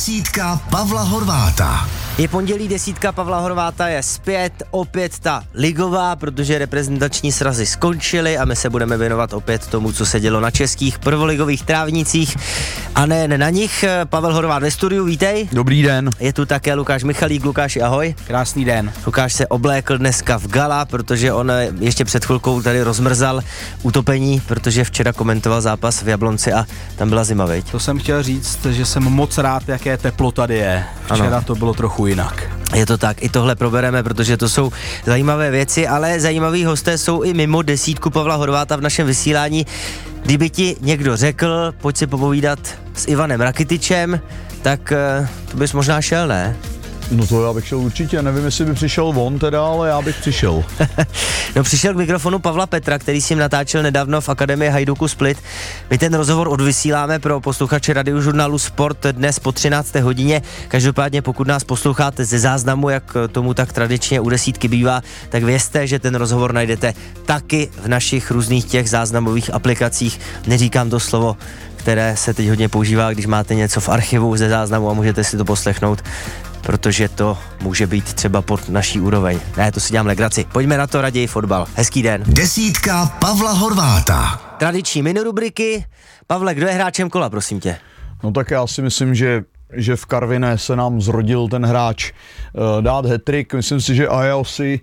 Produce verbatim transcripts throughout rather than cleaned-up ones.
Desítka Pavla Horváta. Je pondělí, desítka Pavla Horváta je zpět, opět ta ligová, protože reprezentační srazy skončily a my se budeme věnovat opět tomu, co se dělo na českých prvoligových trávnicích a nejen na nich. Pavel Horvát ve studiu, vítej. Dobrý den. Je tu také Lukáš Michalík. Lukáši, ahoj. Krásný den. Lukáš se oblékl dneska v gala, protože on ještě před chvilkou tady rozmrzal utopení, protože včera komentoval zápas v Jablonci a tam byla zima, viď? To jsem chtěl říct, že jsem moc rád, jaké teplo tady je. Včera ano. To bylo trochu jinak. Je to tak, i tohle probereme, protože to jsou zajímavé věci, ale zajímaví hosté jsou i mimo desítku Pavla Horváta v našem vysílání. Kdyby ti někdo řekl, pojď si popovídat s Ivanem Rakitičem, tak to bys možná šel, ne? No to já bych šel určitě, nevím, jestli by přišel on teda, ale já bych přišel. No přišel k mikrofonu Pavla Petra, který si natáčel nedávno v Akademii Hajduku Split. My ten rozhovor odvysíláme pro posluchače radiožurnálu Sport dnes po třinácté hodině. Každopádně pokud nás posloucháte ze záznamu, jak tomu tak tradičně u desítky bývá, tak vězte, že ten rozhovor najdete taky v našich různých těch záznamových aplikacích. Neříkám to slovo, které se teď hodně používá, když máte něco v archivu ze záznamu a můžete si to poslechnout, protože to může být třeba pod naší úroveň. Ne, to si dělám legraci. Pojďme na to, raději fotbal. Hezký den. Desítka Pavla Horváta. Tradiční minirubriky. Pavle, kdo je hráčem kola, prosím tě? No tak já si myslím, že že v Karviné se nám zrodil ten hráč uh, dát hat-trick. Myslím si, že Ajaosi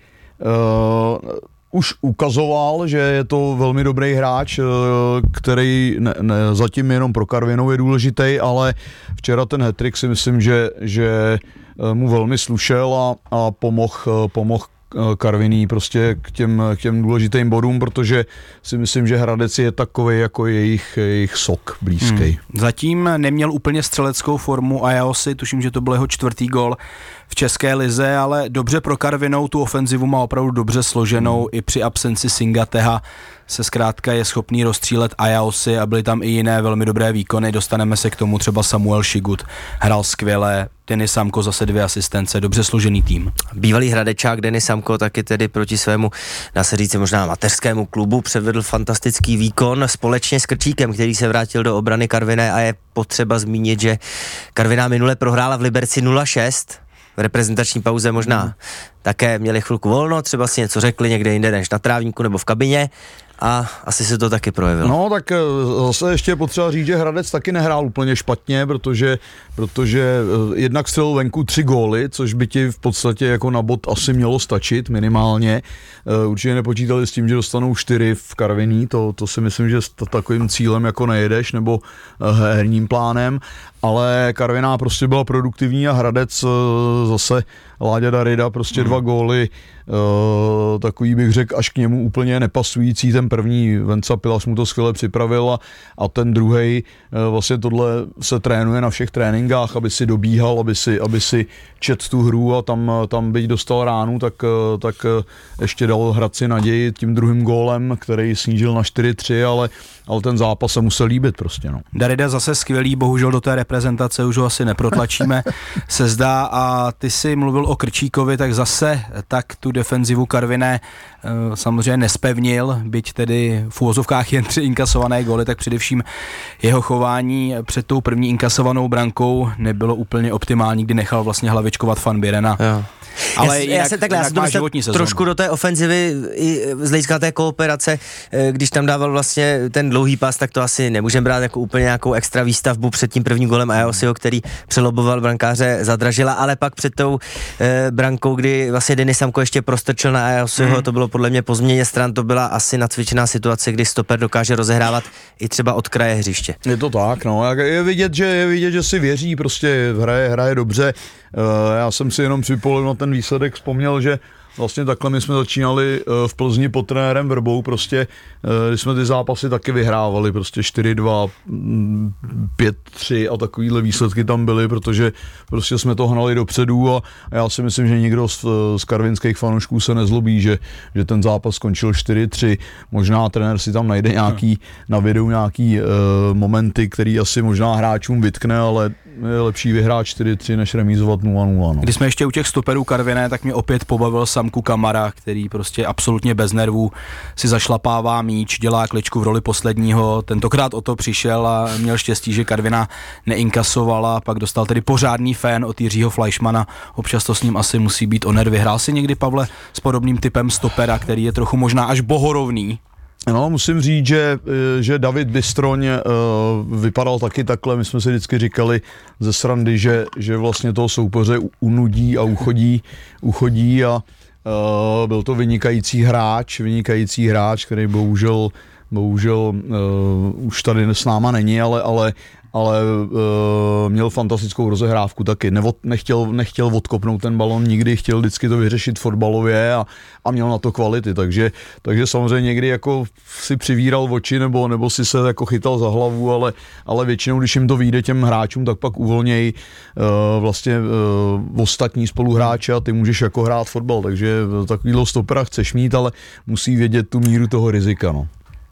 uh, už ukazoval, že je to velmi dobrý hráč, který ne, ne, zatím jenom pro Karvinou je důležitý, ale včera ten hat-trick si myslím, že, že mu velmi slušel a, a pomohl pomoh Karviní prostě k těm, k těm důležitým bodům, protože si myslím, že Hradec je takový jako jejich, jejich sok blízký. Hmm. Zatím neměl úplně střeleckou formu Ajaosi, tuším, že to byl jeho čtvrtý gól v České lize, ale dobře pro Karvinou, tu ofenzivu má opravdu dobře složenou, hmm. i při absenci Singateha se zkrátka je schopný rozstřílet Ajaosi a byly tam i jiné velmi dobré výkony, dostaneme se k tomu, třeba Samuel Šigut hrál skvěle, Denis Samko zase dvě asistence, dobře složený tým. Bývalý Hradečák Denis Samko taky tedy proti svému, dá se říct možná mateřskému klubu, předvedl fantastický výkon společně s Krčíkem, který se vrátil do obrany Karviné a je potřeba zmínit, že Karviná minule prohrála v Liberci nula šest, v reprezentační pauze možná hmm. také měli chvilku volno, třeba si něco řekli někde jinde než na trávníku nebo v kabině a asi se to taky projevilo. No tak zase ještě je potřeba říct, že Hradec taky nehrál úplně špatně, protože, protože jednak střelil venku tři góly, což by ti v podstatě jako na bod asi mělo stačit minimálně. Určitě nepočítali s tím, že dostanou čtyři v Karviní, to, to si myslím, že s takovým cílem jako nejedeš, nebo herním plánem, ale Karviná prostě byla produktivní a Hradec zase Láďa Darida, prostě hmm. dva góly, uh, takový bych řekl až k němu úplně nepasující, ten první Venca Pilas mu to skvěle připravil a, a ten druhej, uh, vlastně tohle se trénuje na všech tréninkách, aby si dobíhal, aby si, aby si čet tu hru a tam, tam byť dostal ránu, tak, uh, tak uh, ještě dal Hradci naději tím druhým gólem, který snížil na čtyři tři, ale, ale ten zápas se musel líbit prostě. No. Darida zase skvělý, bohužel do té reprezentace už ho asi neprotlačíme, se zdá, a ty si mluvil o Krčíkovi, tak zase tak tu defenzivu Karviné e, samozřejmě nespevnil, byť tedy v úvozovkách jen tři inkasované góly, tak především jeho chování před tou první inkasovanou brankou nebylo úplně optimální, kdy nechal vlastně hlavičkovat Van Birena. Jo. Ale já, jinak, já se takhle, já se to trošku do té ofenzivy i z hlediska té kooperace, když tam dával vlastně ten dlouhý pas, tak to asi nemůžeme brát jako úplně nějakou extra výstavbu před tím prvním golem Ajosiho, který přeloboval brankáře Zadražila, ale pak před tou e, brankou, kdy vlastně Denis Samko ještě prostrčil na Ajosiho, mm. to bylo podle mě po změně stran, to byla asi nacvičená situace, kdy stoper dokáže rozehrávat i třeba od kraje hřiště. Je to tak, no, je vidět, že, je vidět, že si věří, prostě hraje, hraje dobře. Já jsem si jenom připomněl na ten výsledek, vzpomněl, že vlastně takhle my jsme začínali v Plzni pod trenérem Vrbou, prostě, když jsme ty zápasy taky vyhrávali, prostě čtyři dva, pět tři a takovýhle výsledky tam byly, protože prostě jsme to hnali dopředu a já si myslím, že nikdo z, z karvinských fanoušků se nezlobí, že, že ten zápas skončil čtyři tři, možná trenér si tam najde nějaký, na videu nějaký uh, momenty, který asi možná hráčům vytkne, ale je lepší vyhrát čtyři tři, než remízovat nula nula. No. Když jsme ještě u těch stoperů Karviné, tak mě opět pobavil Samku Kamara, který prostě absolutně bez nervů si zašlapává míč, dělá kličku v roli posledního. Tentokrát o to přišel a měl štěstí, že Karviná neinkasovala, pak dostal tedy pořádný fén od Jiřího Fleischmana. Občas to s ním asi musí být o nervy. Hrál si někdy, Pavle, s podobným typem stopera, který je trochu možná až bohorovný? No, musím říct, že, že David Bystroň uh, vypadal taky takhle. My jsme si vždycky říkali ze srandy, že, že vlastně toho soupeře unudí a uchodí, uchodí a uh, byl to vynikající hráč, vynikající hráč, který bohužel, bohužel uh, už tady s náma není, ale, ale ale uh, měl fantastickou rozehrávku taky. Nevod, nechtěl, nechtěl odkopnout ten balon nikdy, chtěl vždycky to vyřešit fotbalově a, a měl na to kvality, takže, takže samozřejmě někdy jako si přivíral oči nebo, nebo si se jako chytal za hlavu, ale, ale většinou, když jim to vyjde těm hráčům, tak pak uvolněj uh, vlastně uh, ostatní spoluhráče a ty můžeš jako hrát fotbal, takže takovýhle stopera chceš mít, ale musí vědět tu míru toho rizika, no.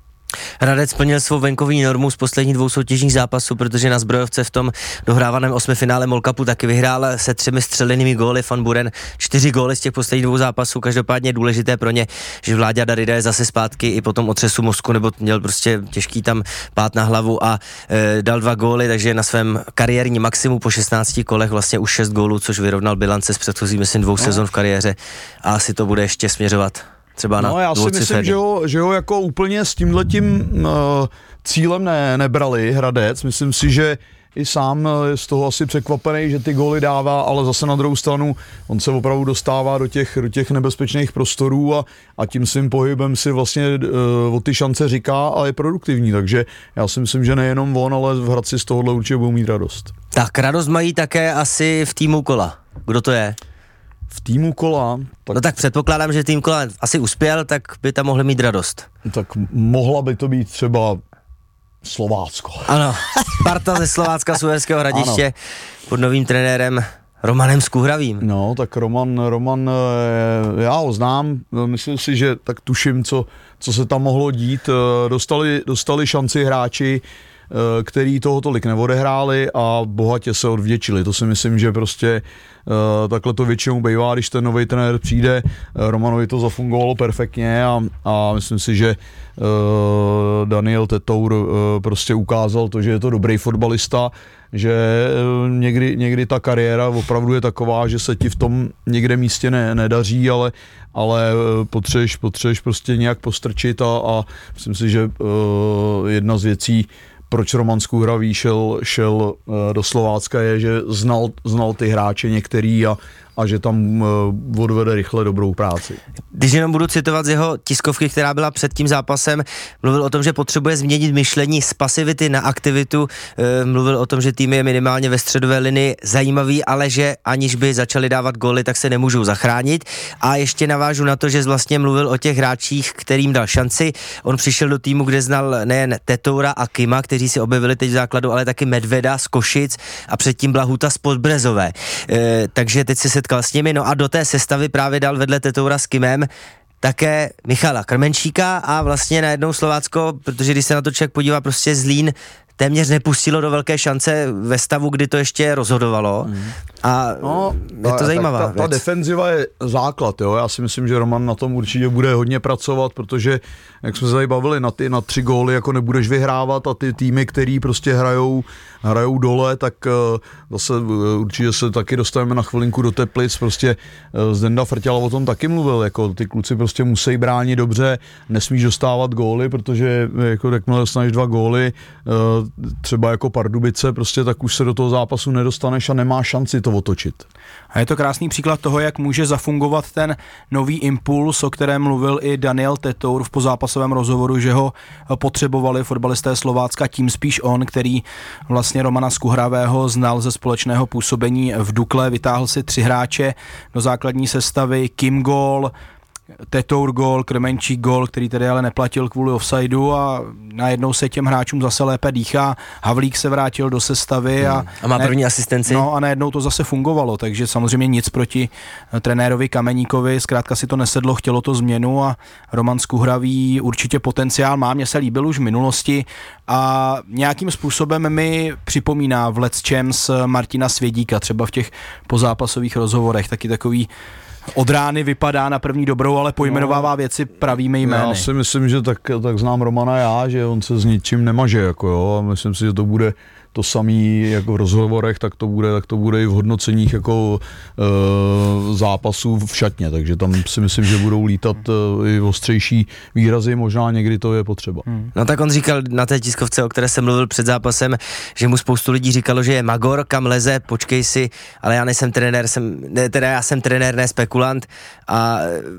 Hradec splnil svou venkovní normu z posledních dvou soutěžních zápasů, protože na Zbrojovce v tom dohrávaném osmifinále Mall Cupu taky vyhrál se třemi střelenými góly Van Buren, čtyři góly z těch posledních dvou zápasů. Každopádně je důležité pro ně, že Vláďa Darida je zase zpátky i po tom otřesu mozku, nebo měl prostě těžký tam pát na hlavu a e, dal dva góly, takže na svém kariérním maximu po šestnácti kolech vlastně už šest gólů, což vyrovnal bilance s předchozí, myslím, dvou no. sezon v kariéře a asi to bude ještě směřovat třeba na no, já si myslím, že ho, že ho jako úplně s tímhletím uh, cílem ne, nebrali Hradec. Myslím si, že i sám je z toho asi překvapený, že ty góly dává, ale zase na druhou stranu on se opravdu dostává do těch, do těch nebezpečných prostorů a, a tím svým pohybem si vlastně uh, o ty šance říká a je produktivní, takže já si myslím, že nejenom on, ale v Hradci z tohohle určitě budou mít radost. Tak radost mají také asi v týmu Kola. Kdo to je? V týmu Kola? Tak, no tak předpokládám, že tým Kola asi uspěl, tak by tam mohli mít radost. Tak mohla by to být třeba Slovácko. Ano, parta ze Slovácka z Uherského Hradiště pod novým trenérem Romanem Skuhravým. No, tak Roman, Roman, já ho znám, myslím si, že tak tuším, co, co se tam mohlo dít. Dostali, dostali šanci hráči, který toho tolik neodehráli a bohatě se odvděčili. To si myslím, že prostě uh, takhle to většinou bývá, když ten nový trenér přijde. Uh, Romanovi to zafungovalo perfektně a, a myslím si, že uh, Daniel Tetour uh, prostě ukázal to, že je to dobrý fotbalista, že uh, někdy, někdy ta kariéra opravdu je taková, že se ti v tom někde místě ne, nedaří, ale ale potřebuješ, potřebuješ prostě nějak postrčit a, a myslím si, že uh, jedna z věcí, proč Roman Skuhravý šel, šel do Slovácka, je, že znal, znal ty hráče některý a, a že tam uh, odvede rychle dobrou práci. Když jenom budu citovat z jeho tiskovky, která byla před tím zápasem, mluvil o tom, že potřebuje změnit myšlení z pasivity na aktivitu, e, mluvil o tom, že tým je minimálně ve středové linii zajímavý, ale že aniž by začali dávat góly, tak se nemůžou zachránit. A ještě navážu na to, že vlastně mluvil o těch hráčích, kterým dal šanci. On přišel do týmu, kde znal nejen Tetoura a Kima, kteří si objevili teď v základu, ale taky Medveda z Košic a předtím Blahuta z Podbrezové. E, takže teď se setkal s nimi, no a do té sestavy právě dal vedle Tetoura s Kimem také Michala Krmenčíka a vlastně najednou Slovácko, protože když se na to člověk podívá, prostě Zlín téměř nepustilo do velké šance ve stavu, kdy to ještě rozhodovalo. Mm. A no, je to zajímavá ta, ta, ta defenziva je základ, jo. Já si myslím, že Roman na tom určitě bude hodně pracovat, protože, jak jsme se tady bavili, na ty na tři góly jako nebudeš vyhrávat a ty týmy, který prostě hrajou, hrajou dole, tak uh, zase uh, určitě se taky dostaneme na chvilinku do Teplic, prostě uh, Zdenda Frťala o tom taky mluvil, jako ty kluci prostě musí bránit dobře, nesmíš dostávat góly, protože jako jakmile dostaneš dva góly, uh, třeba jako Pardubice, prostě tak už se do toho zápasu nedostaneš a nemáš šanci to otočit. A je to krásný příklad toho, jak může zafungovat ten nový impuls, o kterém mluvil i Daniel Tetour v pozápasovém rozhovoru, že ho potřebovali fotbalisté Slovácka, tím spíš on, který vlastně Romana Skuhravého znal ze společného působení v Dukle, vytáhl si tři hráče do základní sestavy, Kim Gól, Tetour gól, Krmenčík gól, který tedy ale neplatil kvůli offsideu a najednou se těm hráčům zase lépe dýchá. Havlík se vrátil do sestavy a, a má první ne, asistenci. No a najednou to zase fungovalo, takže samozřejmě nic proti trenérovi Kameníkovi, zkrátka si to nesedlo, chtělo to změnu a Roman Skuhravý určitě potenciál má, mně se líbil už v minulosti a nějakým způsobem mi připomíná v Let's Champs Martina Svědíka, třeba v těch pozápasových rozhovorech, taky takový od rány vypadá na první dobrou, ale pojmenovává no, věci pravými jmény. Já si myslím, že tak, tak znám Romana já, že on se s ničím nemaže, jako jo, a myslím si, že to bude to samý jako v rozhovorech, tak to bude, tak to bude i v hodnoceních jako e, zápasů v šatně, takže tam si myslím, že budou lítat e, i ostřejší výrazy, možná někdy to je potřeba. Hmm. No tak on říkal na té tiskovce, o které jsem mluvil před zápasem, že mu spoustu lidí říkalo, že je magor, kam leze, počkej si, ale já nejsem trenér, jsem, ne, teda já jsem trenér, ne spekulant a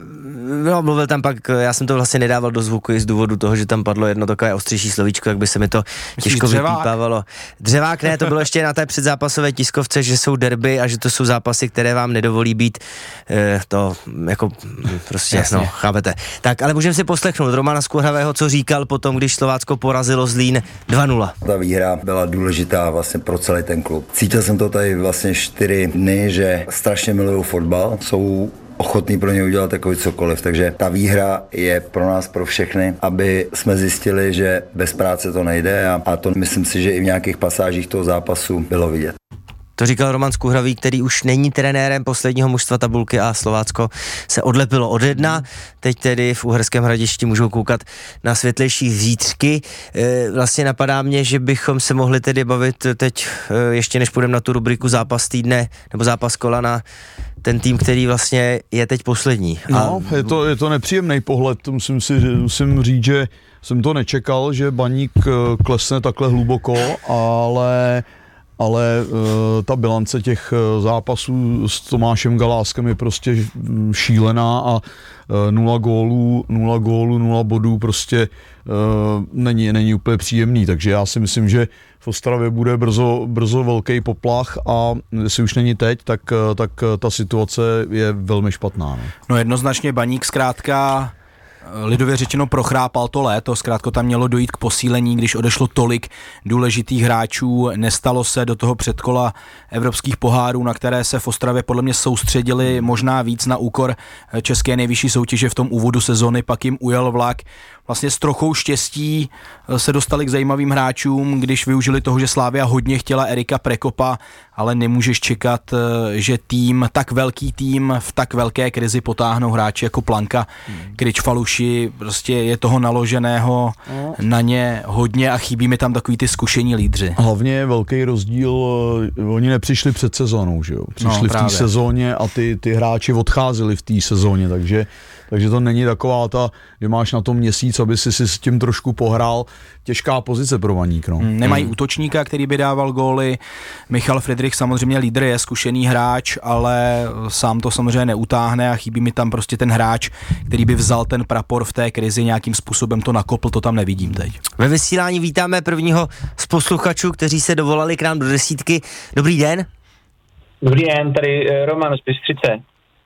no, mluvil tam pak, já jsem to vlastně nedával do zvuku i z důvodu toho, že tam padlo jedno takové ostřejší slovíčko, jak by se mi to těžko vypípávalo. Dřevák ne, to bylo ještě na té předzápasové tiskovce, že jsou derby a že to jsou zápasy, které vám nedovolí být eh, to jako prostě, jasně. No, chápete. Tak, ale můžeme si poslechnout Romana Skuhravého, co říkal potom, když Slovácko porazilo Zlín dva nula. Ta výhra byla důležitá vlastně pro celý ten klub. Cítil jsem to tady vlastně čtyři dny, že strašně milují fotbal, jsou ochotný pro ně udělat takový cokoliv, takže ta výhra je pro nás, pro všechny, aby jsme zjistili, že bez práce to nejde a, a to myslím si, že i v nějakých pasážích toho zápasu bylo vidět. To říkal Roman Skuhravý, který už není trenérem posledního mužstva tabulky a Slovácko se odlepilo od jedna. Teď tedy v Uherském Hradišti můžou koukat na světlejší zítřky. E, vlastně napadá mě, že bychom se mohli tedy bavit teď, e, ještě než půjdeme na tu rubriku zápas týdne nebo zápas kola, na ten tým, který vlastně je teď poslední. No, a... je, to, je to nepříjemný pohled, musím, si, musím říct, že jsem to nečekal, že Baník klesne takhle hluboko, ale... ale uh, ta bilance těch uh, zápasů s Tomášem Galáskem je prostě šílená a uh, nula gólů, nula gólů, nula bodů prostě uh, není, není úplně příjemný, takže já si myslím, že v Ostravě bude brzo, brzo velký poplach a jestli už není teď, tak, tak ta situace je velmi špatná. Ne? No jednoznačně Baník zkrátka lidově řečeno prochrápal to léto, zkrátka tam mělo dojít k posílení, když odešlo tolik důležitých hráčů, nestalo se do toho předkola evropských pohárů, na které se v Ostravě podle mě soustředili možná víc na úkor české nejvyšší soutěže v tom úvodu sezony, pak jim ujel vlak. Vlastně s trochou štěstí se dostali k zajímavým hráčům, když využili toho, že Slavia hodně chtěla Erika Prekopa, ale nemůžeš čekat, že tým, tak velký tým v tak velké krizi potáhnou hráči jako Planka, hmm. Kryč Faluši, prostě je toho naloženého no. na ně hodně a chybí mi tam takový ty zkušení lídři. Hlavně je velký rozdíl, oni nepřišli před sezónou, že jo? Přišli no, v té sezóně a ty, ty hráči odcházeli v té sezóně, takže Takže to není taková ta, že máš na to měsíc, aby si si s tím trošku pohrál. Těžká pozice pro Baník. No. Nemají hmm. útočníka, který by dával góly. Michal Friedrich samozřejmě lídr, je zkušený hráč, ale sám to samozřejmě neutáhne a chybí mi tam prostě ten hráč, který by vzal ten prapor v té krizi, nějakým způsobem to nakopl, to tam nevidím teď. Ve vysílání vítáme prvního z posluchačů, kteří se dovolali k nám do desítky. Dobrý den. Dobrý den, tady Roman z Bystřice.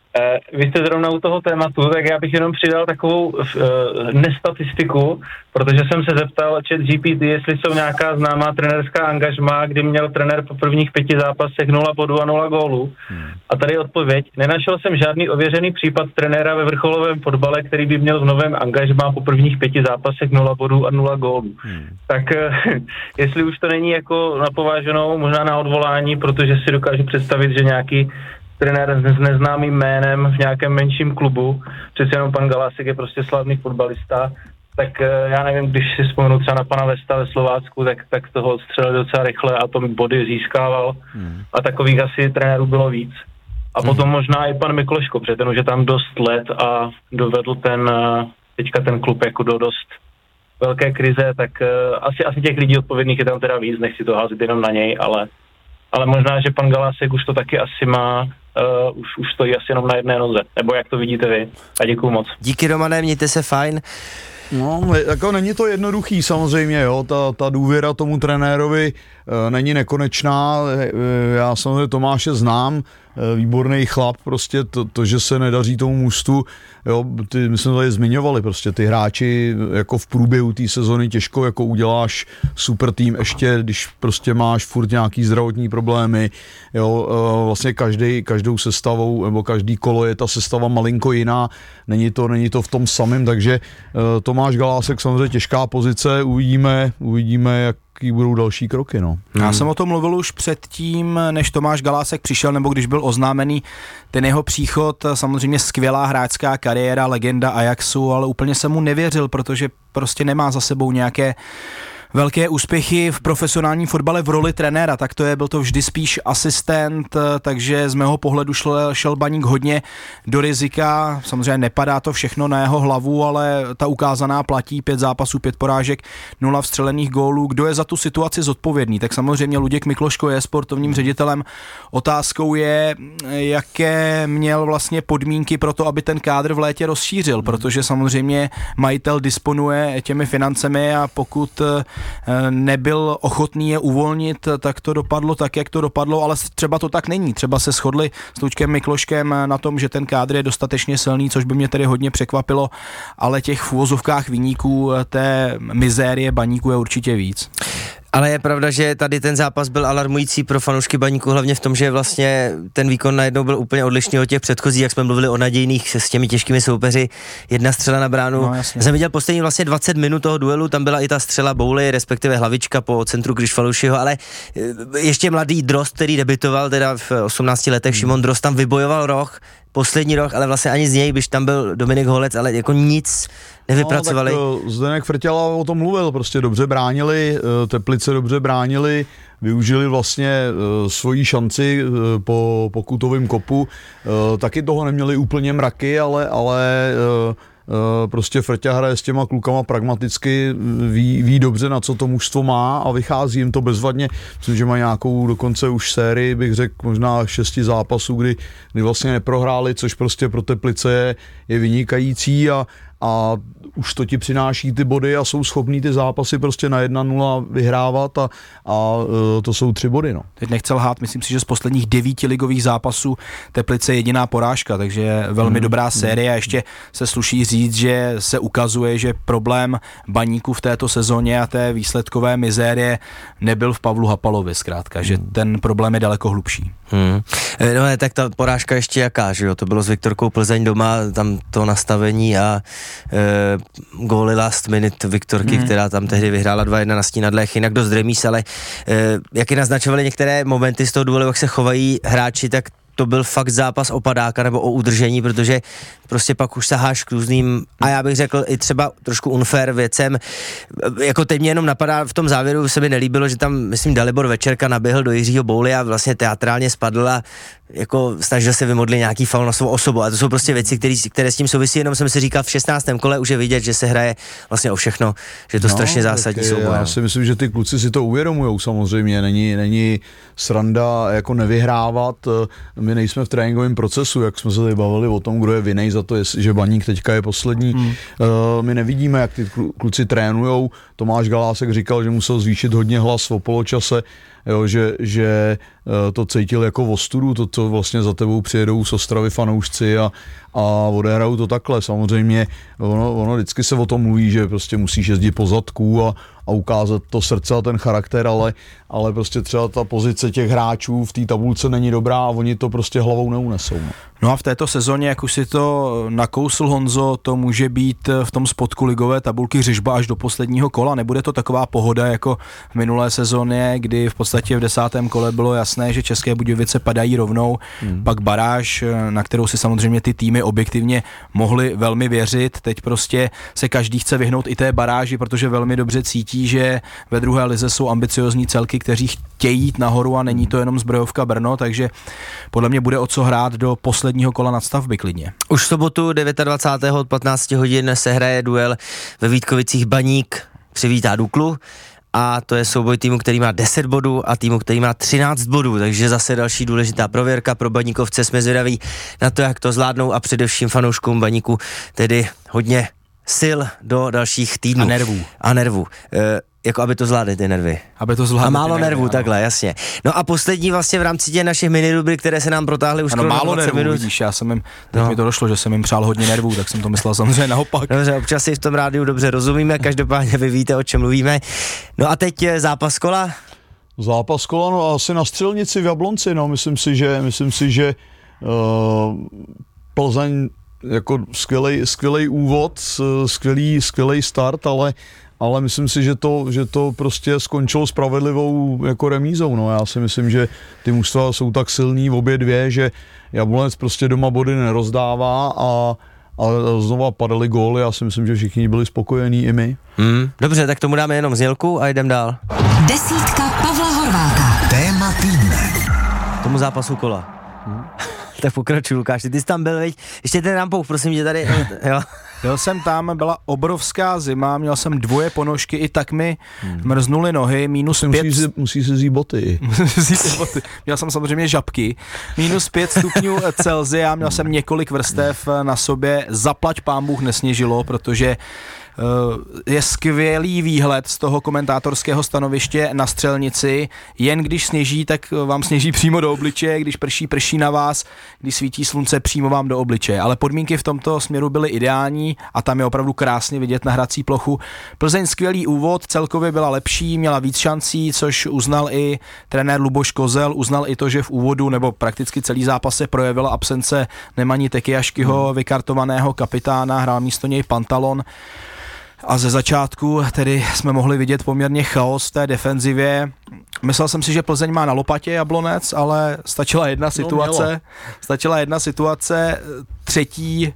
Vy jste zrovna u toho tématu, tak já bych jenom přidal takovou uh, nestatistiku, protože jsem se zeptal chat G P T, jestli jsou nějaká známá trenerská angažma, kdy měl trenér po prvních pěti zápasech nula bodů a nula gólů. Hmm. A tady je odpověď. Nenašel jsem žádný ověřený případ trenéra ve vrcholovém fotbale, který by měl v novém angažmá po prvních pěti zápasech nula bodů a nula gólů. Hmm. Tak uh, jestli už to není jako napováženou, možná na odvolání, protože si dokážu představit, že nějaký trenér s neznámým jménem v nějakém menším klubu, přece jenom pan Galásek je prostě slavný fotbalista, tak já nevím, když si vzpomenu třeba na pana Vesta ve Slovácku, tak, tak toho odstřelil docela rychle a to body získával hmm. a takových asi trenérů bylo víc. A hmm. potom možná i pan Mikloško, protože ten už je tam dost let a dovedl ten, teďka ten klub jako do dost velké krize, tak asi, asi těch lidí odpovědných je tam teda víc, nechci to házet jenom na něj, ale ale možná, že pan Galásek už to taky asi má, uh, už, už stojí asi jenom na jedné noze. Nebo jak to vidíte vy? A děkuju moc. Díky, Romane, mějte se fajn. No, jako není to jednoduchý samozřejmě, jo, ta, ta důvěra tomu trenérovi e, není nekonečná, e, já samozřejmě Tomáše znám, e, výborný chlap, prostě to, to, že se nedaří tomu mužstvu, jo, ty, my jsme tady zmiňovali, prostě ty hráči jako v průběhu té sezony těžko jako uděláš super tým, ještě když prostě máš furt nějaký zdravotní problémy, jo, e, vlastně každý, každou sestavou, nebo každý kolo je ta sestava malinko jiná, není to, není to v tom samém, takže e, Tomáš Galásek samozřejmě těžká pozice, uvidíme, uvidíme, jaký budou další kroky. No. Hmm. Já jsem o tom mluvil už předtím, než Tomáš Galásek přišel, nebo když byl oznámený ten jeho příchod, samozřejmě skvělá hráčská kariéra, legenda Ajaxu, ale úplně jsem mu nevěřil, protože prostě nemá za sebou nějaké velké úspěchy v profesionálním fotbale v roli trenéra, tak to je, byl to vždy spíš asistent, takže z mého pohledu šel, šel Baník hodně do rizika, samozřejmě nepadá to všechno na jeho hlavu, ale ta ukázaná platí, pět zápasů, pět porážek, nula vstřelených gólů, kdo je za tu situaci zodpovědný, tak samozřejmě Luděk Mikloško je sportovním ředitelem, otázkou je, jaké měl vlastně podmínky pro to, aby ten kádr v létě rozšířil, protože samozřejmě majitel disponuje těmi financemi a pokud nebyl ochotný je uvolnit, tak to dopadlo tak, jak to dopadlo, ale třeba to tak není. Třeba se shodli s Luďkem Mikloškem na tom, že ten kádr je dostatečně silný, což by mě tedy hodně překvapilo, ale těch v uvozovkách viníků té mizérie Baníku je určitě víc. Ale je pravda, že tady ten zápas byl alarmující pro fanoušky Baníku, hlavně v tom, že vlastně ten výkon najednou byl úplně odlišný od těch předchozích, jak jsme mluvili o nadějných s těmi těžkými soupeři, jedna střela na bránu. No, jsem viděl poslední vlastně dvacet minut toho duelu, tam byla i ta střela Bouly, respektive hlavička po centru Kryšfalušiho, ale ještě mladý Drost, který debitoval teda v osmnácti letech, hmm. Šimon Drost tam vybojoval roh, poslední rok, ale vlastně ani z něj, když tam byl Dominik Holec, ale jako nic nevypracovali. No, tak Zdeněk Frtěla o tom mluvil, prostě dobře bránili, Teplice dobře bránili, využili vlastně svoji šanci po pokutovém kopu, taky toho neměli úplně mraky, ale, ale prostě Frťa hraje s těma klukama pragmaticky, ví, ví dobře, na co to mužstvo má a vychází jim to bezvadně. Myslím, že má nějakou dokonce už sérii, bych řekl, možná šesti zápasů, kdy, kdy vlastně neprohráli, což prostě pro Teplice je, je vynikající a a už to ti přináší ty body a jsou schopní ty zápasy prostě na jedna nula vyhrávat a, a to jsou tři body. No. Teď nechci lhát, myslím si, že z posledních devíti ligových zápasů Teplice je jediná porážka, takže je velmi hmm. dobrá série a ještě se sluší říct, že se ukazuje, že problém Baníku v této sezóně a té výsledkové mizérie nebyl v Pavlu Hapalovi zkrátka, že ten problém je daleko hlubší. Hmm. No je, tak ta porážka ještě jaká, že jo, to bylo s Viktorkou Plzeň doma, tam to nastavení a e, góly last minute Viktorky, hmm. která tam tehdy vyhrála dva jedna na Stínadlech, jinak dost remíz, ale e, jak i naznačovali některé momenty z toho duelu, jak se chovají hráči, tak to byl fakt zápas o padáka nebo o udržení, protože prostě pak už saháš k různým, a já bych řekl i třeba trošku unfair věcem, jako teď mě jenom napadá, v tom závěru se mi nelíbilo, že tam, myslím, Dalibor Večerka naběhl do Jiřího Bouly a vlastně teatrálně spadl a jako snažil se vymodlit nějaký faul na svou osobu a to jsou prostě věci, které, které s tím souvisí, jenom jsem si říkal, v šestnáctém kole už je vidět, že se hraje vlastně o všechno, že je to no, strašně zásadní souboj. Já si myslím, že ty kluci si to uvědomujou samozřejmě, není, není sranda jako nevyhrávat, my nejsme v tréninkovém procesu, jak jsme se tady bavili o tom, kdo je vinej za to, že Baník teďka je poslední. Hmm. My nevidíme, jak ty kluci trénujou. Tomáš Galásek říkal, že musel zvýšit hodně hlas o poločase, jo, že, že to cítil jako ostudu, to, co vlastně za tebou přijedou z Ostravy fanoušci a, a odehrajou to takhle. Samozřejmě ono, ono vždycky se o tom mluví, že prostě musíš jezdit po zadku a, a ukázat to srdce a ten charakter, ale, ale prostě třeba ta pozice těch hráčů v té tabulce není dobrá a oni to prostě hlavou neunesou. No. No a v této sezóně, jak už si to nakousl Honzo, to může být v tom spodku ligové tabulky řežba až do posledního kola. Nebude to taková pohoda jako v minulé sezóně, kdy v podstatě v desátém kole bylo jasné, že České Budějovice padají rovnou, hmm. pak baráž, na kterou si samozřejmě ty týmy objektivně mohly velmi věřit. Teď prostě se každý chce vyhnout i té baráži, protože velmi dobře cítí, že ve druhé lize jsou ambiciozní celky, kteří chtějí jít nahoru a není to jenom Zbrojovka Brno, takže podle mě bude o co hrát do posledního kola nadstavby klidně. Už v sobotu dvacátého devátého od patnácti hodin se hraje duel ve Vítkovicích. Baník přivítá Duklu a to je souboj týmu, který má deset bodů a týmu, který má třináct bodů, takže zase další důležitá prověrka pro Baníkovce. Jsme zvědaví na to, jak to zvládnou a především fanouškům Baníku tedy hodně sil do dalších týdnů. A nervů. A nervů. E, jako aby to zvládli ty nervy. Aby to zvládli. A málo nervy, nervů, ano. takhle, jasně. No a poslední vlastně v rámci těch našich minirubrik, které se nám protáhly už ano, skoro málo dvacet nervů, minut. vidíš, já jsem jim, teď No. mi to došlo, že jsem jim přál hodně nervů, tak jsem to myslel samozřejmě naopak. Dobře, občas si v tom rádiu dobře rozumíme, každopádně vy víte, o čem mluvíme. No a teď je zápas kola. Zápas kola, no asi na Střelnici v Jablonci, no, myslím si, že, myslím si, že uh, Plzeň jako skvělej, skvělej úvod, skvělý, skvělej start, ale ale myslím si, že to, že to prostě skončilo spravedlivou jako remízou. No. Já si myslím, že ty mužstva jsou tak silný obě dvě, že Jablonec prostě doma body nerozdává a, a znova padaly góly. Já si myslím, že všichni byli spokojení, i my. Hmm. Dobře, tak tomu dáme jenom znělku a jdem dál. Desítka Pavla Horváta. Téma týdne. Tomu zápasu kola. Hmm. Tak pokračuj, Lukáš, ty jsi tam byl, veď? Ještě ten rampouch, prosím tě tady, jo. Byl jsem tam, byla obrovská zima, měl jsem dvoje ponožky, i tak mi hmm. mrznuly nohy, minus pět... Musí si, musí si vzít boty. boty. Měl jsem samozřejmě žabky. Minus pět stupňů Celsia, měl jsem několik vrstev na sobě, zaplať pán Bůh nesněžilo, protože je skvělý výhled z toho komentátorského stanoviště na Střelnici. Jen když sněží, tak vám sněží přímo do obličeje, když prší, prší na vás, když svítí slunce, přímo vám do obličeje. Ale podmínky v tomto směru byly ideální a tam je opravdu krásně vidět na hrací plochu. Plzeň skvělý úvod, celkově byla lepší, měla víc šancí, což uznal i trenér Luboš Kozel, uznal i to, že v úvodu nebo prakticky celý zápas se projevila absence Nemani Tekiaškyho, hmm. vykartovaného kapitána, hrál místo něj Pantalon. A ze začátku tedy jsme mohli vidět poměrně chaos v té defenzivě. Myslel jsem si, že Plzeň má na lopatě Jablonec, ale stačila jedna situace. No, stačila jedna situace, třetí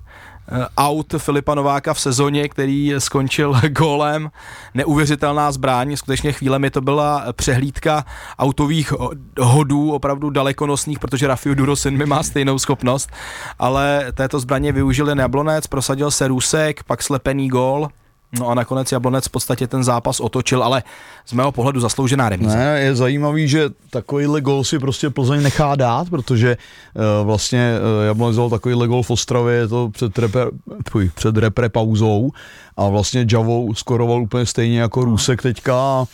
aut Filipa Nováka v sezóně, který skončil gólem. Neuvěřitelná zbraň, skutečně chvílemi to byla přehlídka autových hodů, opravdu dalekonosných, protože Rafiu Durosin má stejnou schopnost, ale této zbraně využil jen Jablonec, prosadil se Rusek, pak slepený gól. No a nakonec Jablonec v podstatě ten zápas otočil, ale z mého pohledu zasloužená remíza. Ne, je zajímavý, že takovýhle gól si prostě Plzeň nechá dát, protože uh, vlastně uh, Jablonec dal takovýhle gól v Ostravě, je to před repre, puj, před repre pauzou a vlastně Javou skoroval úplně stejně jako Rusek teďka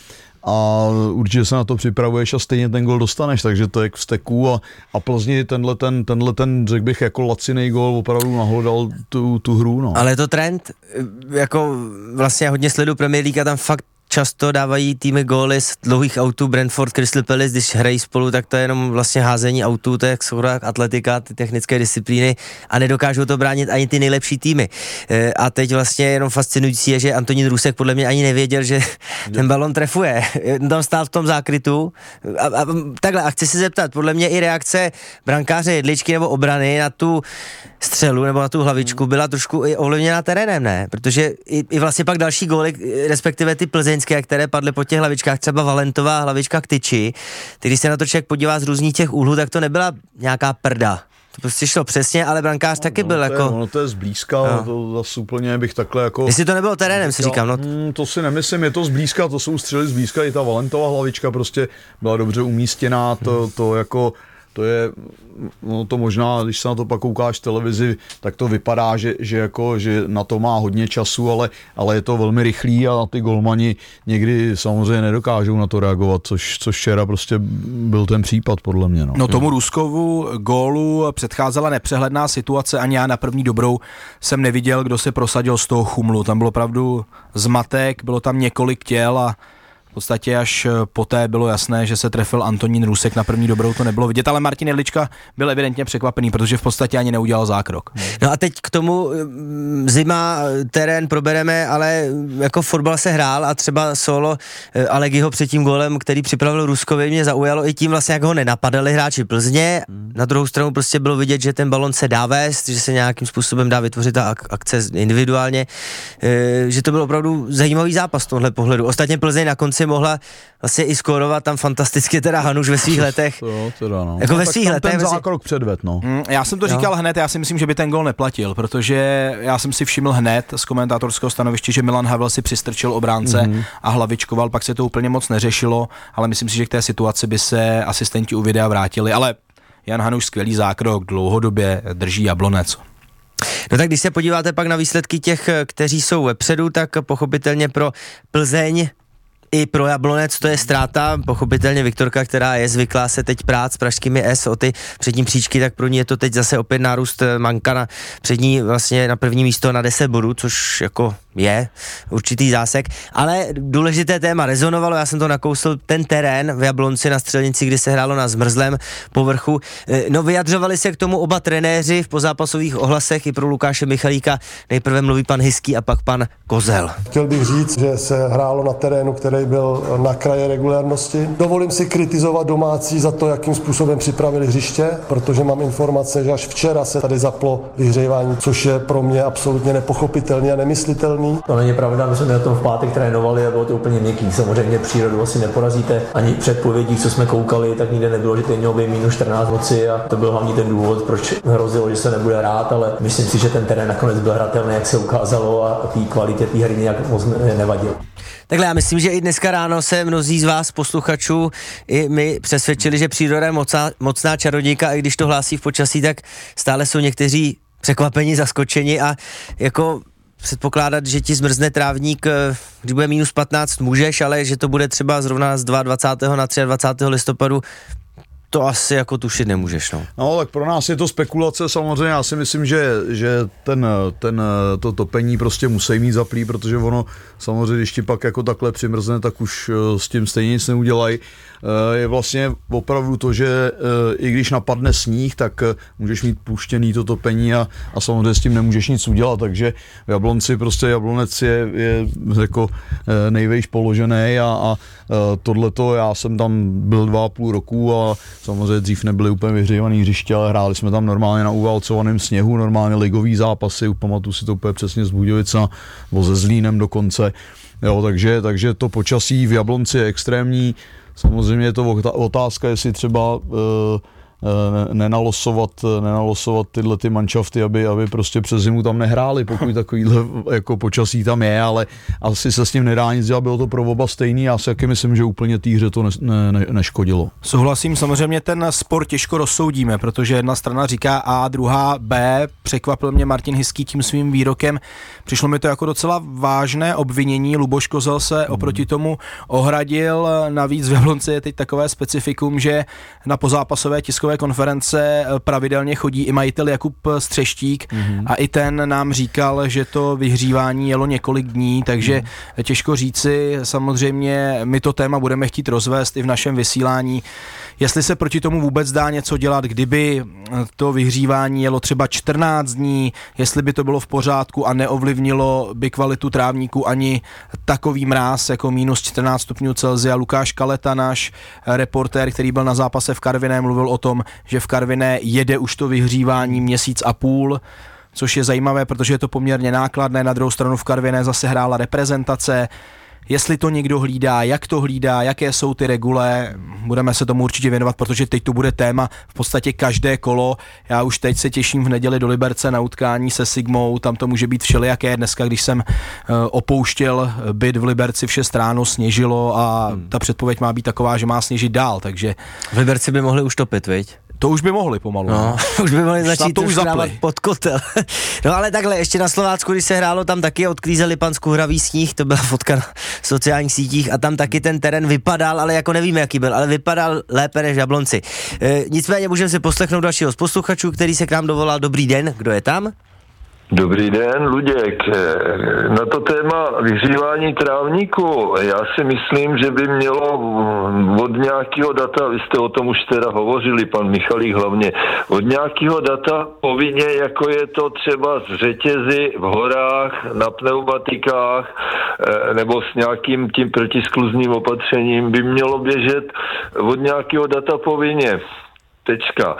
a určitě se na to připravuješ a stejně ten gól dostaneš, takže to je k vzteku a, a Plzni tenhle ten, tenhle ten, řekl bych, jako lacinej gól opravdu nahlodal tu, tu hru. No. Ale je to trend, jako vlastně hodně sleduju Premier League a tam fakt často dávají týmy góly z dlouhých autů, Brentford, Crystal Palace, když hrají spolu, tak to je jenom vlastně házení autů, to je jak atletika, ty technické disciplíny a nedokážou to bránit ani ty nejlepší týmy. E, a teď vlastně jenom fascinující je, že Antonín Rusek podle mě ani nevěděl, že ten balon trefuje. Tam stál v tom zákrytu a, a takhle, a chci se zeptat, podle mě i reakce brankáře Jedličky nebo obrany na tu střelu nebo na tu hlavičku byla trošku i ovlivněna terénem, ne? Protože i, i vlastně pak další góly, respektive ty plzeňské, které padly po těch hlavičkách, třeba Valentová hlavička k tyči, tak když se na to člověk podívá z různých těch úhlů, tak to nebyla nějaká prda. To prostě šlo přesně, ale brankář no, taky no, byl to jako... Je, ono to je zblízka, no. To zase úplně bych takhle jako... Jestli to nebylo terénem, si říkám, no... Hmm, to si nemyslím, je to zblízka, to jsou střely zblízka, i ta Valentová hlavička prostě byla dobře umístěná, to, hmm. to jako... To je, no to možná, když se na to pak koukáš v televizi, tak to vypadá, že, že, jako, že na to má hodně času, ale, ale je to velmi rychlý a ty golmani někdy samozřejmě nedokážou na to reagovat, což, což včera prostě byl ten případ podle mě. No, no tomu Ruskovu gólu předcházela nepřehledná situace, ani já na první dobrou jsem neviděl, kdo se prosadil z toho chumlu. Tam byl opravdu zmatek, bylo tam několik těl a v podstatě až poté bylo jasné, že se trefil Antonín Rusek, na první dobrou to nebylo vidět, ale Martin Jedlička byl evidentně překvapený, protože v podstatě ani neudělal zákrok. No a teď k tomu zima, terén probereme, ale jako fotbal se hrál a třeba solo Alegiho před tím gólem, který připravil Ruskovi, mě zaujalo i tím vlastně, jak ho nenapadali hráči Plzně. Na druhou stranu prostě bylo vidět, že ten balon se dá vést, že se nějakým způsobem dá vytvořit ta akce individuálně, že to byl opravdu zajímavý zápas z tohle pohledu. Ostatně Plzeň na konci mohla vlastně i skórovat tam fantasticky teda Hanuš ve svých letech. Jo, teda no. Jako no, ve svých letech. Ten zákrok předved, no. Mm, já jsem to říkal jo. hned, já si myslím, že by ten gól neplatil, protože já jsem si všiml hned z komentátorského stanoviště, že Milan Havel si přistrčil obránce mm-hmm. a hlavičkoval, pak se to úplně moc neřešilo, ale myslím si, že k té situaci by se asistenti u videa vrátili, ale Jan Hanuš skvělý zákrok, dlouhodobě drží Jablonec. No tak když se podíváte pak na výsledky těch, kteří jsou vepředu, tak pochopitelně pro Plzeň i pro Jablonec to je ztráta, pochopitelně Viktorka, která je zvyklá se teď prát s pražskými S o ty přední příčky, tak pro ní je to teď zase opět nárůst Manka na přední, vlastně na první místo na deset bodů, což jako je určitý zásek, ale důležité téma rezonovalo, já jsem to nakousl, ten terén v Jablonci na Střelnici, kdy se hrálo na zmrzlém povrchu. No vyjadřovali se k tomu oba trenéři v pozápasových ohlasech i pro Lukáše Michalíka. Nejprve mluví pan Hyský a pak pan Kozel. Chtěl bych říct, že se hrálo na terénu, který byl na kraji regulérnosti. Dovolím si kritizovat domácí za to, jakým způsobem připravili hřiště, protože mám informace, že až včera se tady zaplo vyhřívání, což je pro mě absolutně nepochopitelný a nemyslitelný. To není pravda, my jsme na tom v pátek trénovali a bylo to úplně měkký. Samozřejmě přírodu asi neporazíte. Ani předpovědí, co jsme koukali, tak nikde nebylo, že teď mělo být minus čtrnáct noci a to byl hlavní ten důvod, proč hrozilo, že se nebude hrát, ale myslím si, že ten terén nakonec byl hratelný, jak se ukázalo, a té kvalitě té hry nějak moc nevadil. Takhle já myslím, že i dneska ráno se mnozí z vás posluchačů i my přesvědčili, že příroda je mocná, mocná čarodějka, a i když to hlásí v počasí, tak stále jsou někteří překvapení, zaskočeni a jako předpokládat, že ti zmrzne trávník, když bude minus patnáct, můžeš, ale že to bude třeba zrovna z dvacátého druhého na dvacátého třetího listopadu, to asi jako tušit nemůžeš, no. No, tak pro nás je to spekulace, samozřejmě, já si myslím, že, že ten, ten, to topení prostě musí mít zaplý, protože ono, samozřejmě, když ti pak jako takhle přimrzne, tak už s tím stejně nic neudělají. Je vlastně opravdu to, že i když napadne sníh, tak můžeš mít puštěný to topení a, a samozřejmě s tím nemůžeš nic udělat, takže v Jablonci prostě Jablonec je, je jako nejvejš položený a, a tohleto, já jsem tam byl dva a půl roku a samozřejmě dřív nebyly úplně vyhřívaný hřiště, ale hráli jsme tam normálně na uvalcovaném sněhu, normálně ligový zápasy, pamatuju si to úplně přesně z Budějovice nebo se Zlínem dokonce, jo, takže, takže to počasí v Jablonci je extrémní. Samozřejmě je to otázka, jestli třeba uh, nenalosovat, nenalosovat tyhle ty manšafty, aby, aby prostě přes zimu tam nehráli, pokud takovýhle jako počasí tam je, ale asi se s tím nedá nic dělat, bylo to pro oba stejný, já si taky myslím, že úplně té hře to ne, ne, neškodilo. Souhlasím, samozřejmě ten spor těžko rozsoudíme, protože jedna strana říká A, druhá B, překvapil mě Martin Hyský tím svým výrokem, přišlo mi to jako docela vážné obvinění, Luboš Kozel se oproti tomu ohradil, navíc v Jablonci je teď takové specifikum, že na pozápasové tiskové konference pravidelně chodí i majitel Jakub Střeštík mm-hmm. a i ten nám říkal, že to vyhřívání jelo několik dní, takže mm. těžko říci, samozřejmě my to téma budeme chtít rozvést i v našem vysílání, jestli se proti tomu vůbec dá něco dělat, kdyby to vyhřívání jelo třeba čtrnáct dní, jestli by to bylo v pořádku a neovlivnilo by kvalitu trávníku ani takový mráz jako minus čtrnáct stupňů Celsia. Lukáš Kaleta, náš reportér, který byl na zápase v Karviné, mluvil o tom, že v Karviné jede už to vyhřívání měsíc a půl, což je zajímavé, protože je to poměrně nákladné. Na druhou stranu v Karviné zase hrála reprezentace. Jestli to někdo hlídá, jak to hlídá, jaké jsou ty regule, budeme se tomu určitě věnovat, protože teď to bude téma v podstatě každé kolo. Já už teď se těším v neděli do Liberce na utkání se Sigmou, tam to může být všelijaké. Dneska, když jsem uh, opouštěl byt v Liberci v šest ráno, sněžilo a hmm. ta předpověď má být taková, že má sněžit dál, takže... V Liberci by mohli už topit, viď? To už by mohli pomalu. No, už by mohli začít to už dávat pod kotel. No ale takhle, ještě na Slovácku, když se hrálo, tam taky odklízeli pan Skuhravý sníh, to byla fotka na sociálních sítích a tam taky ten terén vypadal, ale jako nevíme, jaký byl, ale vypadal lépe než v Jablonci. E, nicméně můžeme si poslechnout dalšího z posluchačů, který se k nám dovolal. Dobrý den, kdo je tam? Dobrý den, Luděk. Na to téma vyhřívání trávníku, já si myslím, že by mělo od nějakého data, vy jste o tom už teda hovořili, pan Michalík hlavně, od nějakého data povinně, jako je to třeba z řetězy v horách, na pneumatikách, nebo s nějakým tím protiskluzním opatřením, by mělo běžet od nějakého data povinně. Tečka.